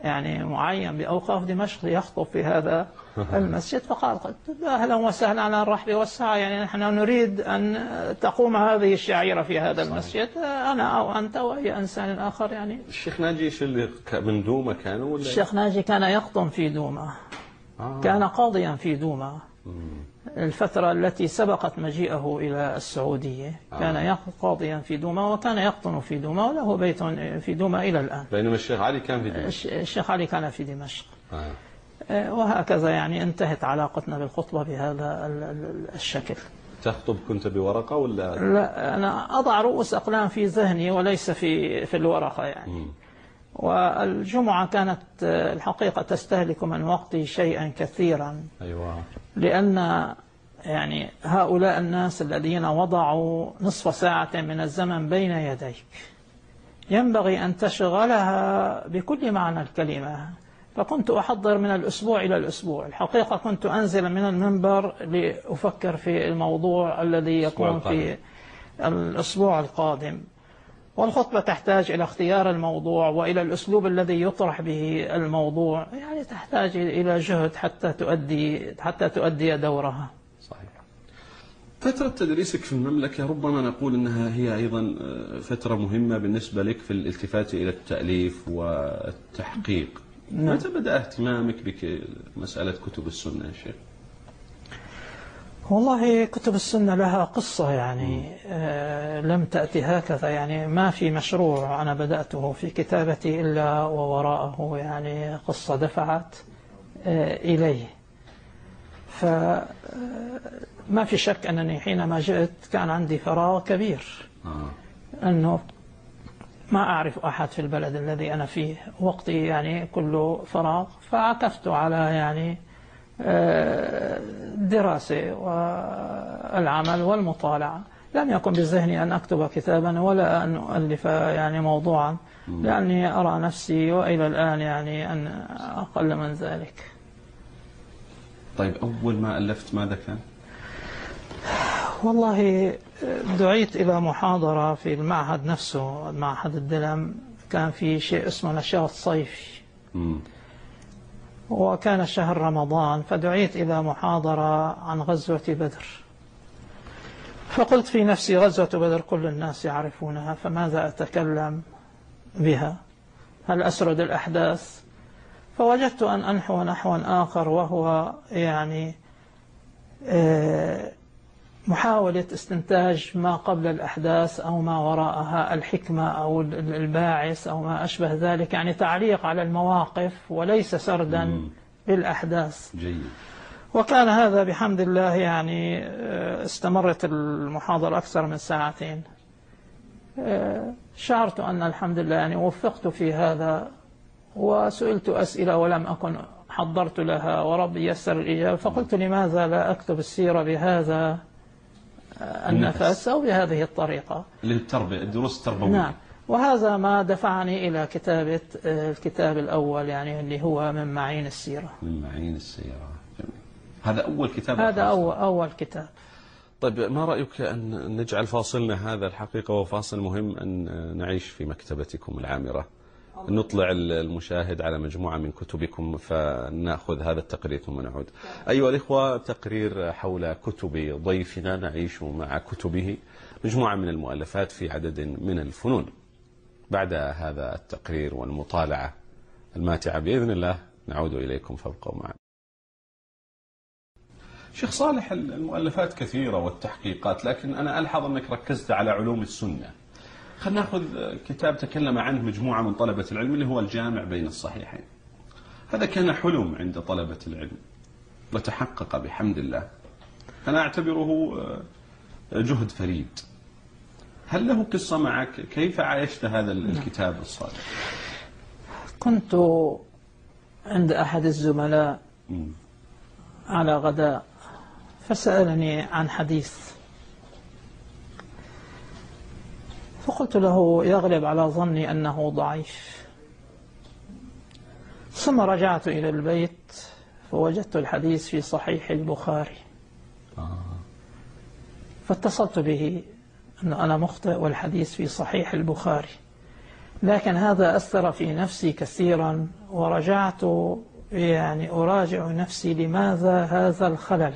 يعني معين بأوقاف دمشق يخطب في هذا المسجد، فقال قلت أهلا وسهلا على الرحب والسعة، يعني نحن نريد أن تقوم هذه الشعيرة في هذا المسجد، أنا أو أنت وأي إنسان آخر. يعني الشيخ ناجي إيش اللي من دومة كانوا ولا؟ الشيخ ناجي كان يقطن في دومة، آه. كان قاضيا في دومة الفترة التي سبقت مجيئه إلى السعودية، كان آه. قاضيا في دومة وكان يقطن في دومة وله بيت في دومة إلى الآن. بينما الشيخ علي كان في دمشق. الشيخ علي كان في دمشق. آه. وهكذا يعني انتهت علاقتنا بالخطبة بهذا الشكل. تخطب كنت بورقة ولا؟ لا، أنا أضع رؤوس أقلام في ذهني وليس في في الورقة يعني. م. والجمعة كانت الحقيقة تستهلك من وقتي شيئا كثيرا. أيوة. لأن يعني هؤلاء الناس الذين وضعوا نصف ساعة من الزمن بين يديك ينبغي أن تشغلها بكل معنى الكلمة. فكنت أحضر من الأسبوع إلى الأسبوع، الحقيقة كنت أنزل من المنبر لأفكر في الموضوع الذي يكون في الأسبوع القادم، والخطبة تحتاج إلى اختيار الموضوع وإلى الأسلوب الذي يطرح به الموضوع، يعني تحتاج إلى جهد حتى تؤدي حتى تؤدي دورها. صحيح. فترة تدريسك في المملكة ربما نقول أنها هي أيضا فترة مهمة بالنسبة لك في الالتفات إلى التأليف والتحقيق. نعم. متى بدأ اهتمامك بمسألة كتب السنة يا شيخ؟ والله كتب السنة لها قصة يعني آه لم تأتي هكذا، يعني ما في مشروع أنا بدأته في كتابتي إلا ووراءه يعني قصة دفعت آه إليه. فما في شك أنني حينما جئت كان عندي فراغ كبير، آه. أنه ما أعرف أحد في البلد الذي أنا فيه، وقتي يعني كله فراغ، فعكفت على يعني الدراسة والعمل والمطالعة. لم يكن بذهني أن أكتب كتابا ولا أن أؤلف يعني موضوعا، لأني أرى نفسي وإلى الآن يعني أن أقل من ذلك. طيب أول ما ألفت ماذا كان؟ والله دعيت إلى محاضرة في المعهد نفسه، معهد الدلم، كان في شيء اسمه نشاط صيفي م. وكان شهر رمضان، فدعيت إلى محاضرة عن غزوة بدر، فقلت في نفسي غزوة بدر كل الناس يعرفونها، فماذا أتكلم بها؟ هل أسرد الأحداث؟ فوجدت أن أنحو نحوا آخر، وهو يعني محاولة استنتاج ما قبل الأحداث أو ما وراءها، الحكمة أو الباعث أو ما أشبه ذلك، يعني تعليق على المواقف وليس سردا مم. للأحداث. جيد. وكان هذا بحمد الله يعني استمرت المحاضرة أكثر من ساعتين. شعرت أن الحمد لله يعني وفقت في هذا، وسئلت أسئلة ولم أكن حضرت لها وربي يسر الإجابة، فقلت لماذا لا أكتب السيرة بهذا النفس أو بهذه الطريقة للتربية، الدروس التربوية. نعم. وهذا ما دفعني إلى كتابة الكتاب الأول يعني اللي هو من معين السيرة. من معين السيرة. جميل. هذا أول كتاب. هذا أول, أول كتاب. طيب ما رأيك أن نجعل فاصلنا هذا الحقيقة وفاصل مهم أن نعيش في مكتبتكم العامرة، نطلع المشاهد على مجموعة من كتبكم فنأخذ هذا التقرير ثم نعود. أيها الإخوة، تقرير حول كتب ضيفنا نعيش مع كتبه، مجموعة من المؤلفات في عدد من الفنون. بعد هذا التقرير والمطالعة الماتعة بإذن الله نعود إليكم فابقوا معنا. شيخ صالح، المؤلفات كثيرة والتحقيقات، لكن أنا ألحظ أنك ركزت على علوم السنة. خلينا ناخذ كتاب تكلم عنه مجموعة من طلبة العلم اللي هو الجامع بين الصحيحين. هذا كان حلم عند طلبة العلم وتحقق بحمد الله. أنا أعتبره جهد فريد. هل له قصة معك؟ كيف عايشت هذا الكتاب الصالح؟ كنت عند أحد الزملاء م. على غداء، فسألني عن حديث، فقلت له يغلب على ظني أنه ضعيف. ثم رجعت إلى البيت فوجدت الحديث في صحيح البخاري، فاتصلت به أن أنا مخطئ والحديث في صحيح البخاري، لكن هذا أثر في نفسي كثيرا، ورجعت يعني أراجع نفسي لماذا هذا الخلل.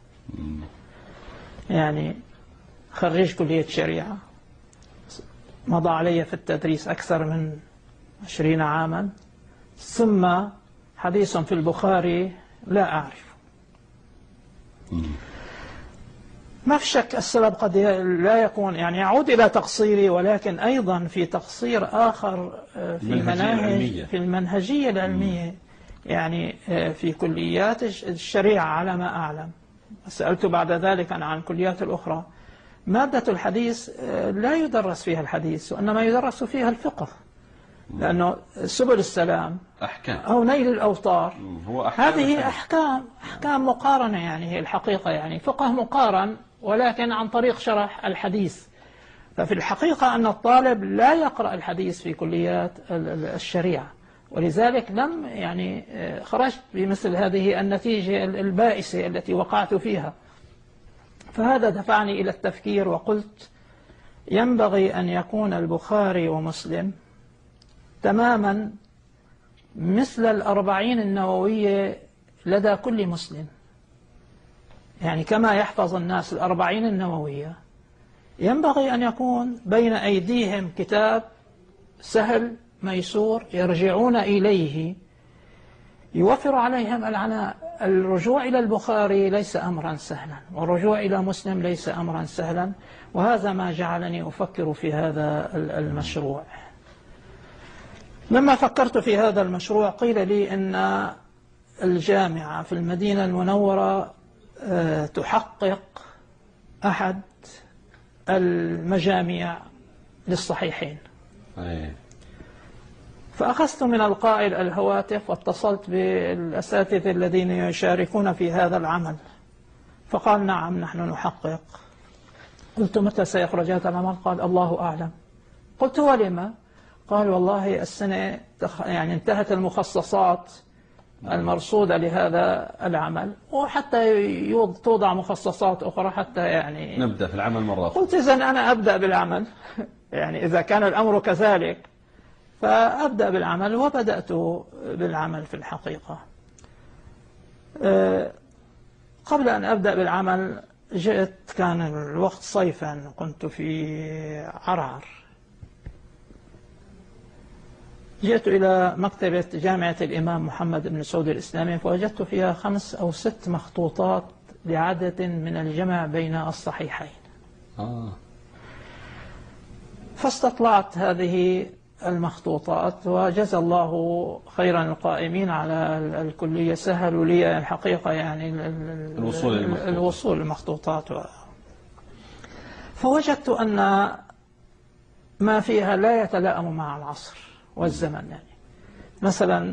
يعني خريج كلية شريعة، مضى علي في التدريس أكثر من عشرين عاما، ثم حديث في البخاري لا أعرف. ما في شك السبب قد لا يكون يعني يعود إلى تقصيري، ولكن أيضا في تقصير آخر في مناهج في المنهجية العلمية، يعني في كليات الشريعة على ما أعلم. سألت بعد ذلك عن الكليات الأخرى، مادة الحديث لا يدرس فيها الحديث، وإنما يدرس فيها الفقه، لأنه سبل السلام أحكام أو نيل الأوطار هو أحكام هذه الحديث. أحكام أحكام مقارنة، يعني هي الحقيقة يعني فقه مقارن، ولكن عن طريق شرح الحديث. ففي الحقيقة أن الطالب لا يقرأ الحديث في كليات الشريعة، ولذلك لم يعني خرجت بمثل هذه النتيجة البائسة التي وقعت فيها. فهذا دفعني إلى التفكير، وقلت ينبغي أن يكون البخاري ومسلم تماما مثل الأربعين النووية لدى كل مسلم. يعني كما يحفظ الناس الأربعين النووية، ينبغي أن يكون بين أيديهم كتاب سهل ميسور يرجعون إليه يوفر عليهم العناء. الرجوع إلى البخاري ليس أمرا سهلا، والرجوع إلى مسلم ليس أمرا سهلا، وهذا ما جعلني أفكر في هذا المشروع. لما فكرت في هذا المشروع قيل لي أن الجامعة في المدينة المنورة تحقق أحد المجاميع للصحيحين. فأخذت من القائل الهواتف واتصلت بالأساتذة الذين يشاركون في هذا العمل، فقال نعم نحن نحقق. قلت متى سيخرج هذا العمل؟ قال الله أعلم. قلت ولما؟ قال والله السنة يعني انتهت المخصصات المرصودة لهذا العمل، وحتى توضع مخصصات أخرى حتى يعني نبدأ في العمل مرة أخرى. قلت إذن أنا أبدأ بالعمل يعني إذا كان الأمر كذلك فأبدأ بالعمل، وبدأت بالعمل في الحقيقة. قبل أن أبدأ بالعمل جئت، كان الوقت صيفا، كنت في عرعر، جئت إلى مكتبة جامعة الإمام محمد بن سعود الإسلامي، فوجدت فيها خمس أو ست مخطوطات لعدد من الجمع بين الصحيحين. آه. فاستطلعت هذه المخطوطات، وجزى الله خيرا القائمين على الكلية، سهلوا لي الحقيقة يعني الوصول للمخطوطات. الوصول للمخطوطات. فوجدت أن ما فيها لا يتلائم مع العصر والزمن. يعني مثلا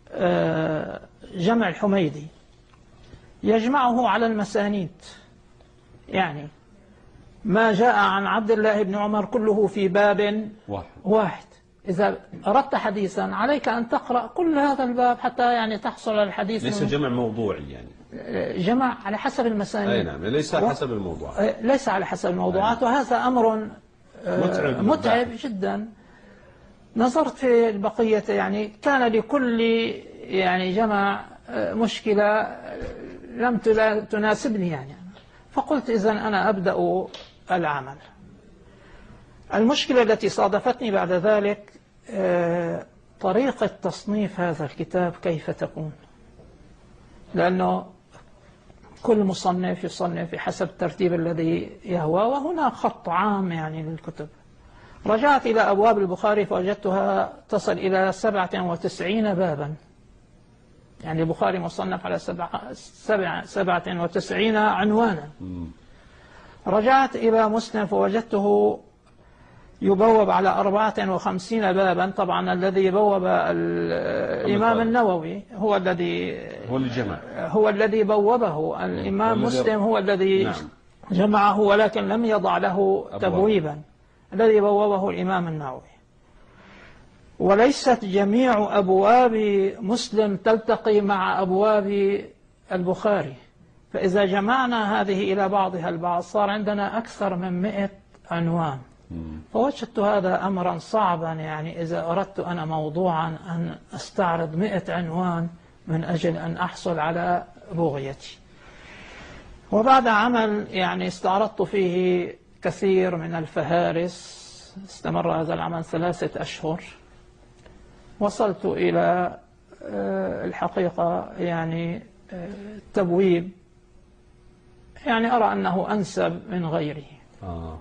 جمع الحميدي يجمعه على المسانيد، يعني ما جاء عن عبد الله بن عمر كله في باب واحد, واحد. إذا أردت حديثا عليك أن تقرأ كل هذا الباب حتى يعني تحصل على الحديث. ليس جمع موضوعي يعني، جمع على حسب المسانيد. أي نعم، ليس على حسب الموضوعات. ليس على حسب الموضوعات، وهذا أمر متعب, متعب جدا. نظرت في البقية، يعني كان لكل يعني جمع مشكلة لم تناسبني يعني. فقلت إذن أنا أبدأ العمل. المشكلة التي صادفتني بعد ذلك طريقة تصنيف هذا الكتاب كيف تكون، لأنه كل مصنف يصنف بحسب الترتيب الذي يهوى، وهنا خط عام يعني للكتب. رجعت إلى أبواب البخاري فوجدتها تصل إلى سبعة وتسعين بابا، يعني البخاري مصنف على سبعة, سبعة, سبعة وتسعين عنوانا. رجعت إلى مسلم فوجدته يبوب على أربعة وخمسين بابا. طبعا الذي بوب الإمام النووي هو الذي هو الجمع هو الذي بوبه. الإمام مسلم هو الذي نعم. جمعه، ولكن لم يضع له أبواب. تبويبا. الذي بوبه الإمام النووي. وليست جميع أبواب مسلم تلتقي مع أبواب البخاري، فإذا جمعنا هذه إلى بعضها البعض صار عندنا أكثر من مئة عنوان. فوجدت هذا أمرا صعبا، يعني إذا أردت أنا موضوعا أن أستعرض مئة عنوان من أجل أن أحصل على بغيتي. وبعد عمل يعني استعرضت فيه كثير من الفهارس، استمر هذا العمل ثلاثة أشهر، وصلت إلى الحقيقة يعني التبويب يعني أرى أنه أنسب من غيره. آه.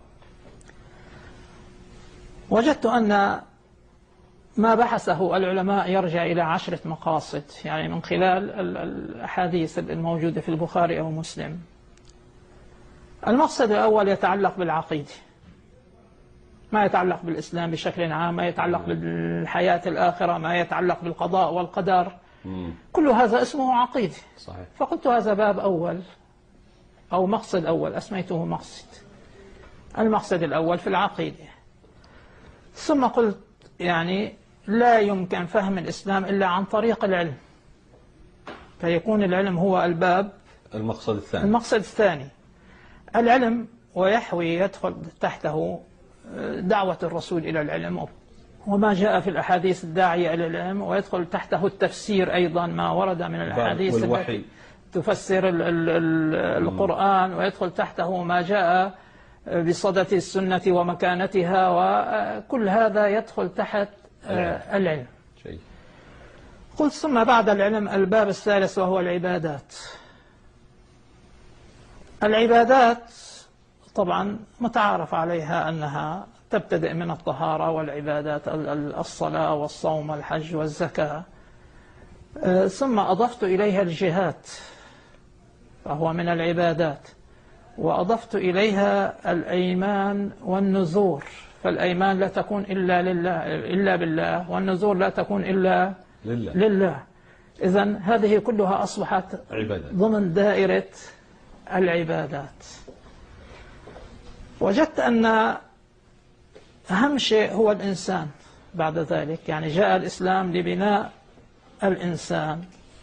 وجدت أن ما بحثه العلماء يرجع إلى عشرة مقاصد، يعني من خلال الأحاديث الموجودة في البخاري أو مسلم. المقصد الأول يتعلق بالعقيدة، ما يتعلق بالإسلام بشكل عام، ما يتعلق بالحياة الآخرة، ما يتعلق بالقضاء والقدر، كل هذا اسمه عقيدة. صحيح. فقلت هذا باب أول أو مقصد أول أسميته مقصد. المقصد الأول في العقيدة. ثم قلت يعني لا يمكن فهم الإسلام إلا عن طريق العلم، فيكون العلم هو الباب. المقصد الثاني المقصد الثاني العلم، ويحوي يدخل تحته دعوة الرسول إلى العلم وما جاء في الأحاديث الداعية إلى العلم، ويدخل تحته التفسير أيضا ما ورد من الأحاديث والوحي تفسر ال ال ال القرآن، ويدخل تحته ما جاء بصدة السنة ومكانتها، وكل هذا يدخل تحت العلم. قلت ثم بعد العلم الباب الثالث وهو العبادات. العبادات طبعا متعارف عليها أنها تبتدئ من الطهارة والعبادات الصلاة والصوم والحج والزكاة، ثم أضفت إليها الجهاد فهو من العبادات، وأضفت إليها الأيمان والنذور، فالأيمان لا تكون إلا لله إلا بالله، والنذور لا تكون إلا لله, لله. إذن هذه كلها أصبحت عبادات ضمن دائرة العبادات. وجدت أن أهم شيء هو الإنسان بعد ذلك، يعني جاء الإسلام لبناء الإنسان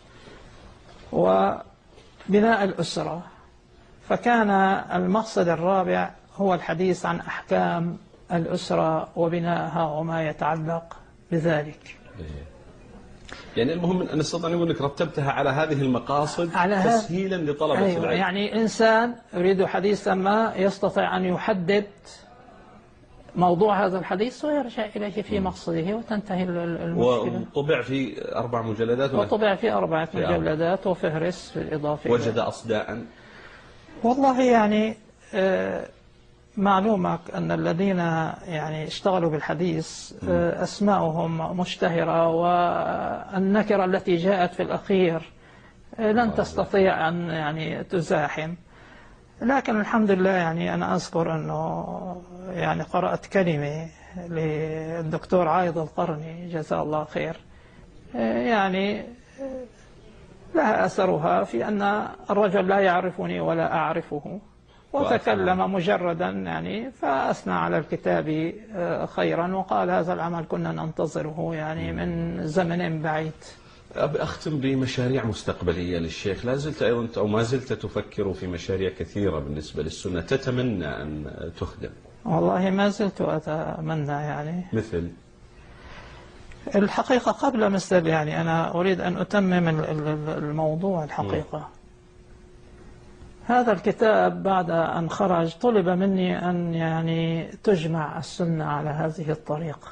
وبناء الأسرة، فكان المقصد الرابع هو الحديث عن أحكام الأسرة وبنائها وما يتعلق بذلك. يعني المهم أن نستطيع أن نقول لك رتبتها على هذه المقاصد على تسهيلا لطلبة أيوة العلم. يعني إنسان يريد حديثا ما يستطيع أن يحدد موضوع هذا الحديث ويرجع إليه في مقصده وتنتهي المشكلة. وطبع في أربع مجلدات وطبع في أربعة في مجلدات وفهرس في الإضافة. وجد أصداء؟ والله يعني معلومك أن الذين يعني اشتغلوا بالحديث أسماؤهم مشتهرة، والنكرة التي جاءت في الأخير لن تستطيع أن يعني تزاحم، لكن الحمد لله يعني أنا أذكر أنه يعني قرأت كلمة للدكتور عايض القرني جزاه الله خير، يعني لها أثرها في أن الرجل لا يعرفني ولا أعرفه، وتكلم مجردا يعني فأثنى على الكتاب خيرا، وقال هذا العمل كنا ننتظره يعني من زمن بعيد. أبي أختم بمشاريع مستقبلية للشيخ. لا زلت أيضا أو ما زلت تفكر في مشاريع كثيرة بالنسبة للسنة تتمنى أن تخدم؟ والله ما زلت أتمنى يعني مثل الحقيقة قبل مثل يعني أنا أريد أن أتمم الموضوع الحقيقة. م. هذا الكتاب بعد أن خرج طلب مني أن يعني تجمع السنة على هذه الطريقة،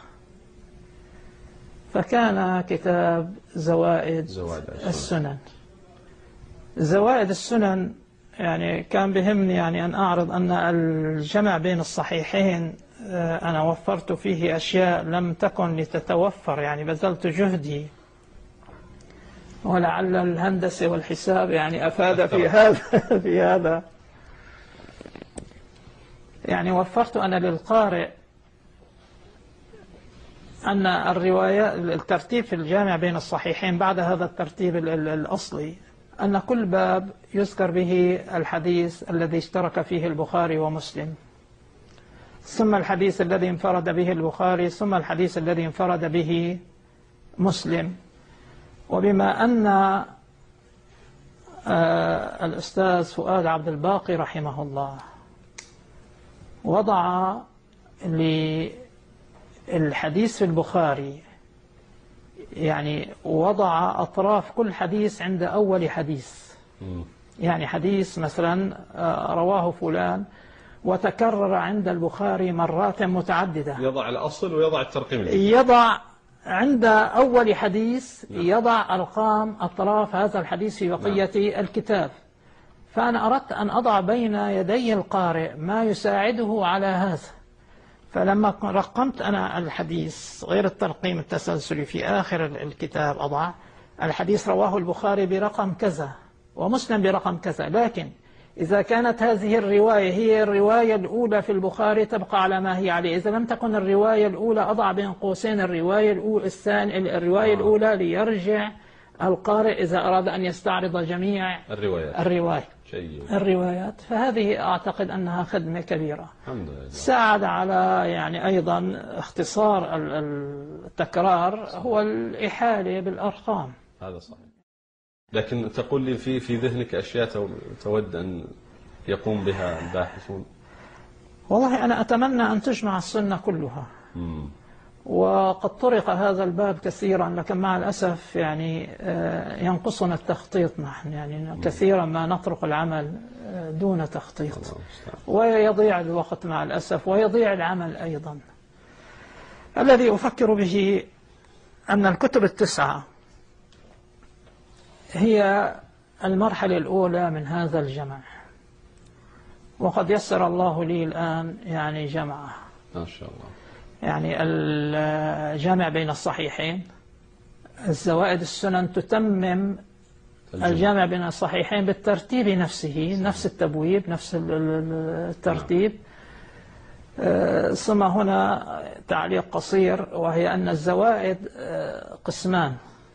فكان كتاب زوائد, زوائد السنن. زوائد السنن يعني كان بهمني يعني أن أعرض أن الجمع بين الصحيحين أنا وفرت فيه أشياء لم تكن لتتوفر، يعني بذلت جهدي، ولعل الهندسة والحساب يعني أفاد في هذا في هذا يعني وفرت أنا للقارئ أن الرواية الترتيب في الجامع بين الصحيحين بعد هذا الترتيب الأصلي أن كل باب يذكر به الحديث الذي اشترك فيه البخاري ومسلم، ثم الحديث الذي انفرد به البخاري، ثم الحديث الذي انفرد به مسلم. وبما أن الأستاذ فؤاد عبد الباقي رحمه الله وضع للحديث في البخاري يعني وضع أطراف كل حديث عند أول حديث. يعني حديث مثلا رواه فلان وتكرر عند البخاري مرات متعددة، يضع الأصل ويضع الترقيم، يضع عند أول حديث يضع أرقام أطراف هذا الحديث في بقية الكتاب. فأنا أردت أن أضع بين يدي القارئ ما يساعده على هذا، فلما رقمت أنا الحديث غير الترقيم التسلسلي في آخر الكتاب أضع الحديث رواه البخاري برقم كذا ومسلم برقم كذا، لكن إذا كانت هذه الرواية هي الرواية الأولى في البخاري تبقى على ما هي عليه، إذا لم تكن الرواية الأولى أضع بين قوسين الرواية الأولى الثانية الرواية الأولى ليرجع القارئ إذا أراد أن يستعرض جميع الروايات الروايات جيد. الروايات فهذه أعتقد أنها خدمة كبيرة. الحمد لله. ساعد على يعني أيضا اختصار التكرار هو الإحالة بالأرقام. هذا صحيح. لكن تقول لي في في ذهنك أشياء تود أن يقوم بها الباحثون؟ والله أنا أتمنى أن تجمع السنة كلها. مم. وقد طرق هذا الباب كثيرا، لكن مع الأسف يعني ينقصنا التخطيط نحن، يعني كثيرا ما نطرق العمل دون تخطيط ويضيع الوقت مع الأسف ويضيع العمل أيضا. الذي أفكر به أن الكتب التسعة هي المرحلة الأولى من هذا الجمع، وقد يسر الله لي الآن يعني جمعه ما شاء الله. يعني الجامع بين الصحيحين، الزوائد السنن تتمم الجامع بين الصحيحين بالترتيب نفسه، نفس التبويب نفس الترتيب. ثم هنا تعليق قصير، وهي أن الزوائد قسمان.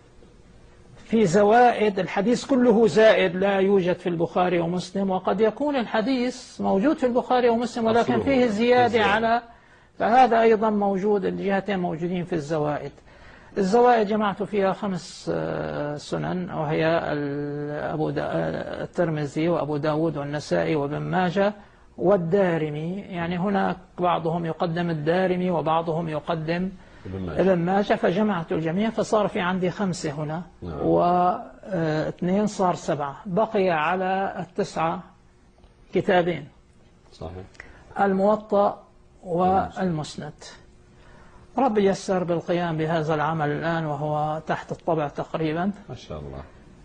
في زوائد الحديث كله زائد لا يوجد في البخاري ومسلم، وقد يكون الحديث موجود في البخاري ومسلم ولكن فيه زيادة على، فهذا أيضا موجود، الجهتين موجودين في الزوائد. الزوائد جمعت فيها خمس سنن، وهي أبو الترمذي وأبو داود والنسائي وابن ماجه والدارمي. يعني هناك بعضهم يقدم الدارمي وبعضهم يقدم ابن ماجه، فجمعت الجميع فصار في عندي خمسة هنا. نعم. واثنين صار سبعة، بقي على التسعة كتابين. صحيح. الموطأ والمسند. ربي يسر بالقيام بهذا العمل الآن وهو تحت الطبع تقريبا. ما شاء الله.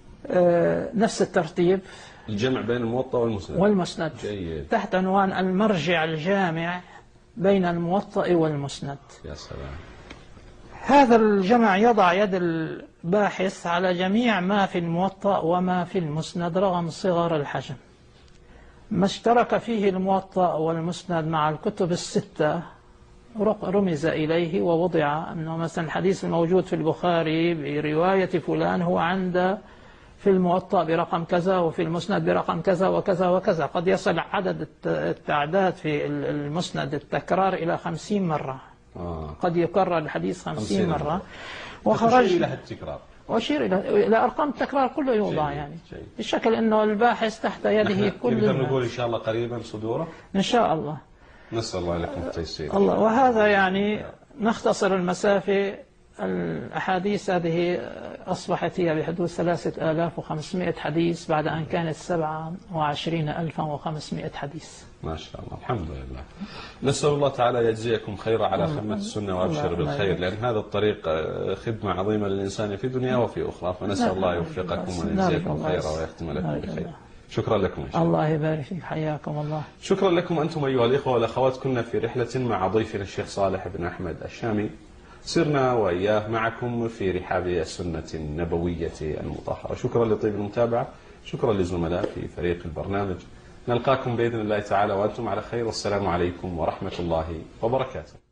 نفس الترتيب، الجمع بين الموطأ والمسند. والمسند جيد. تحت عنوان المرجع الجامع بين الموطأ والمسند. يا سلام. هذا الجمع يضع يد الباحث على جميع ما في الموطأ وما في المسند رغم صغر الحجم. ما اشترك فيه الموطأ والمسند مع الكتب الستة رمز إليه ووضع أنه مثلا الحديث الموجود في البخاري برواية فلان هو عند في الموطأ برقم كذا وفي المسند برقم كذا وكذا وكذا. قد يصل عدد التعداد في المسند التكرار إلى خمسين مرة. آه. قد يكرر الحديث خمسين مرة وخرج إلى التكرار، وأشير إلى إلى أرقام التكرار كله يوضع. جيد. يعني جيد. بالشكل أنه الباحث تحت يده كل. نقدر نقول إن شاء الله قريبا صدوره إن شاء الله. نسأل الله لكم التيسير. الله. وهذا يعني نختصر المسافة. الأحاديث هذه أصبحت هي بحدود ثلاثة آلاف وخمسمائة حديث بعد أن كانت سبعة وعشرين ألفا وخمسمائة حديث. ما شاء الله. الحمد لله. نسأل الله تعالى يجزيكم خيرا على خدمة السنة وأبشر بالخير، لأن هذا الطريق خدمة عظيمة للإنسان في دنيا وفي أخرى، فنسأل الله يوفقكم ويجزيكم خيرا ويختم لكم بخير. شكرا لكم. الله يبارك فيك، حياكم الله. شكرا لكم أنتم أيها الإخوة والأخوات. كنا في رحلة مع ضيفنا الشيخ صالح بن أحمد الشامي، سرنا وإياه معكم في رحاب السنة النبوية المطهرة. شكرا لطيب المتابعة، شكرا للزملاء في فريق البرنامج. نلقاكم بإذن الله تعالى وأنتم على خير، والسلام عليكم ورحمة الله وبركاته.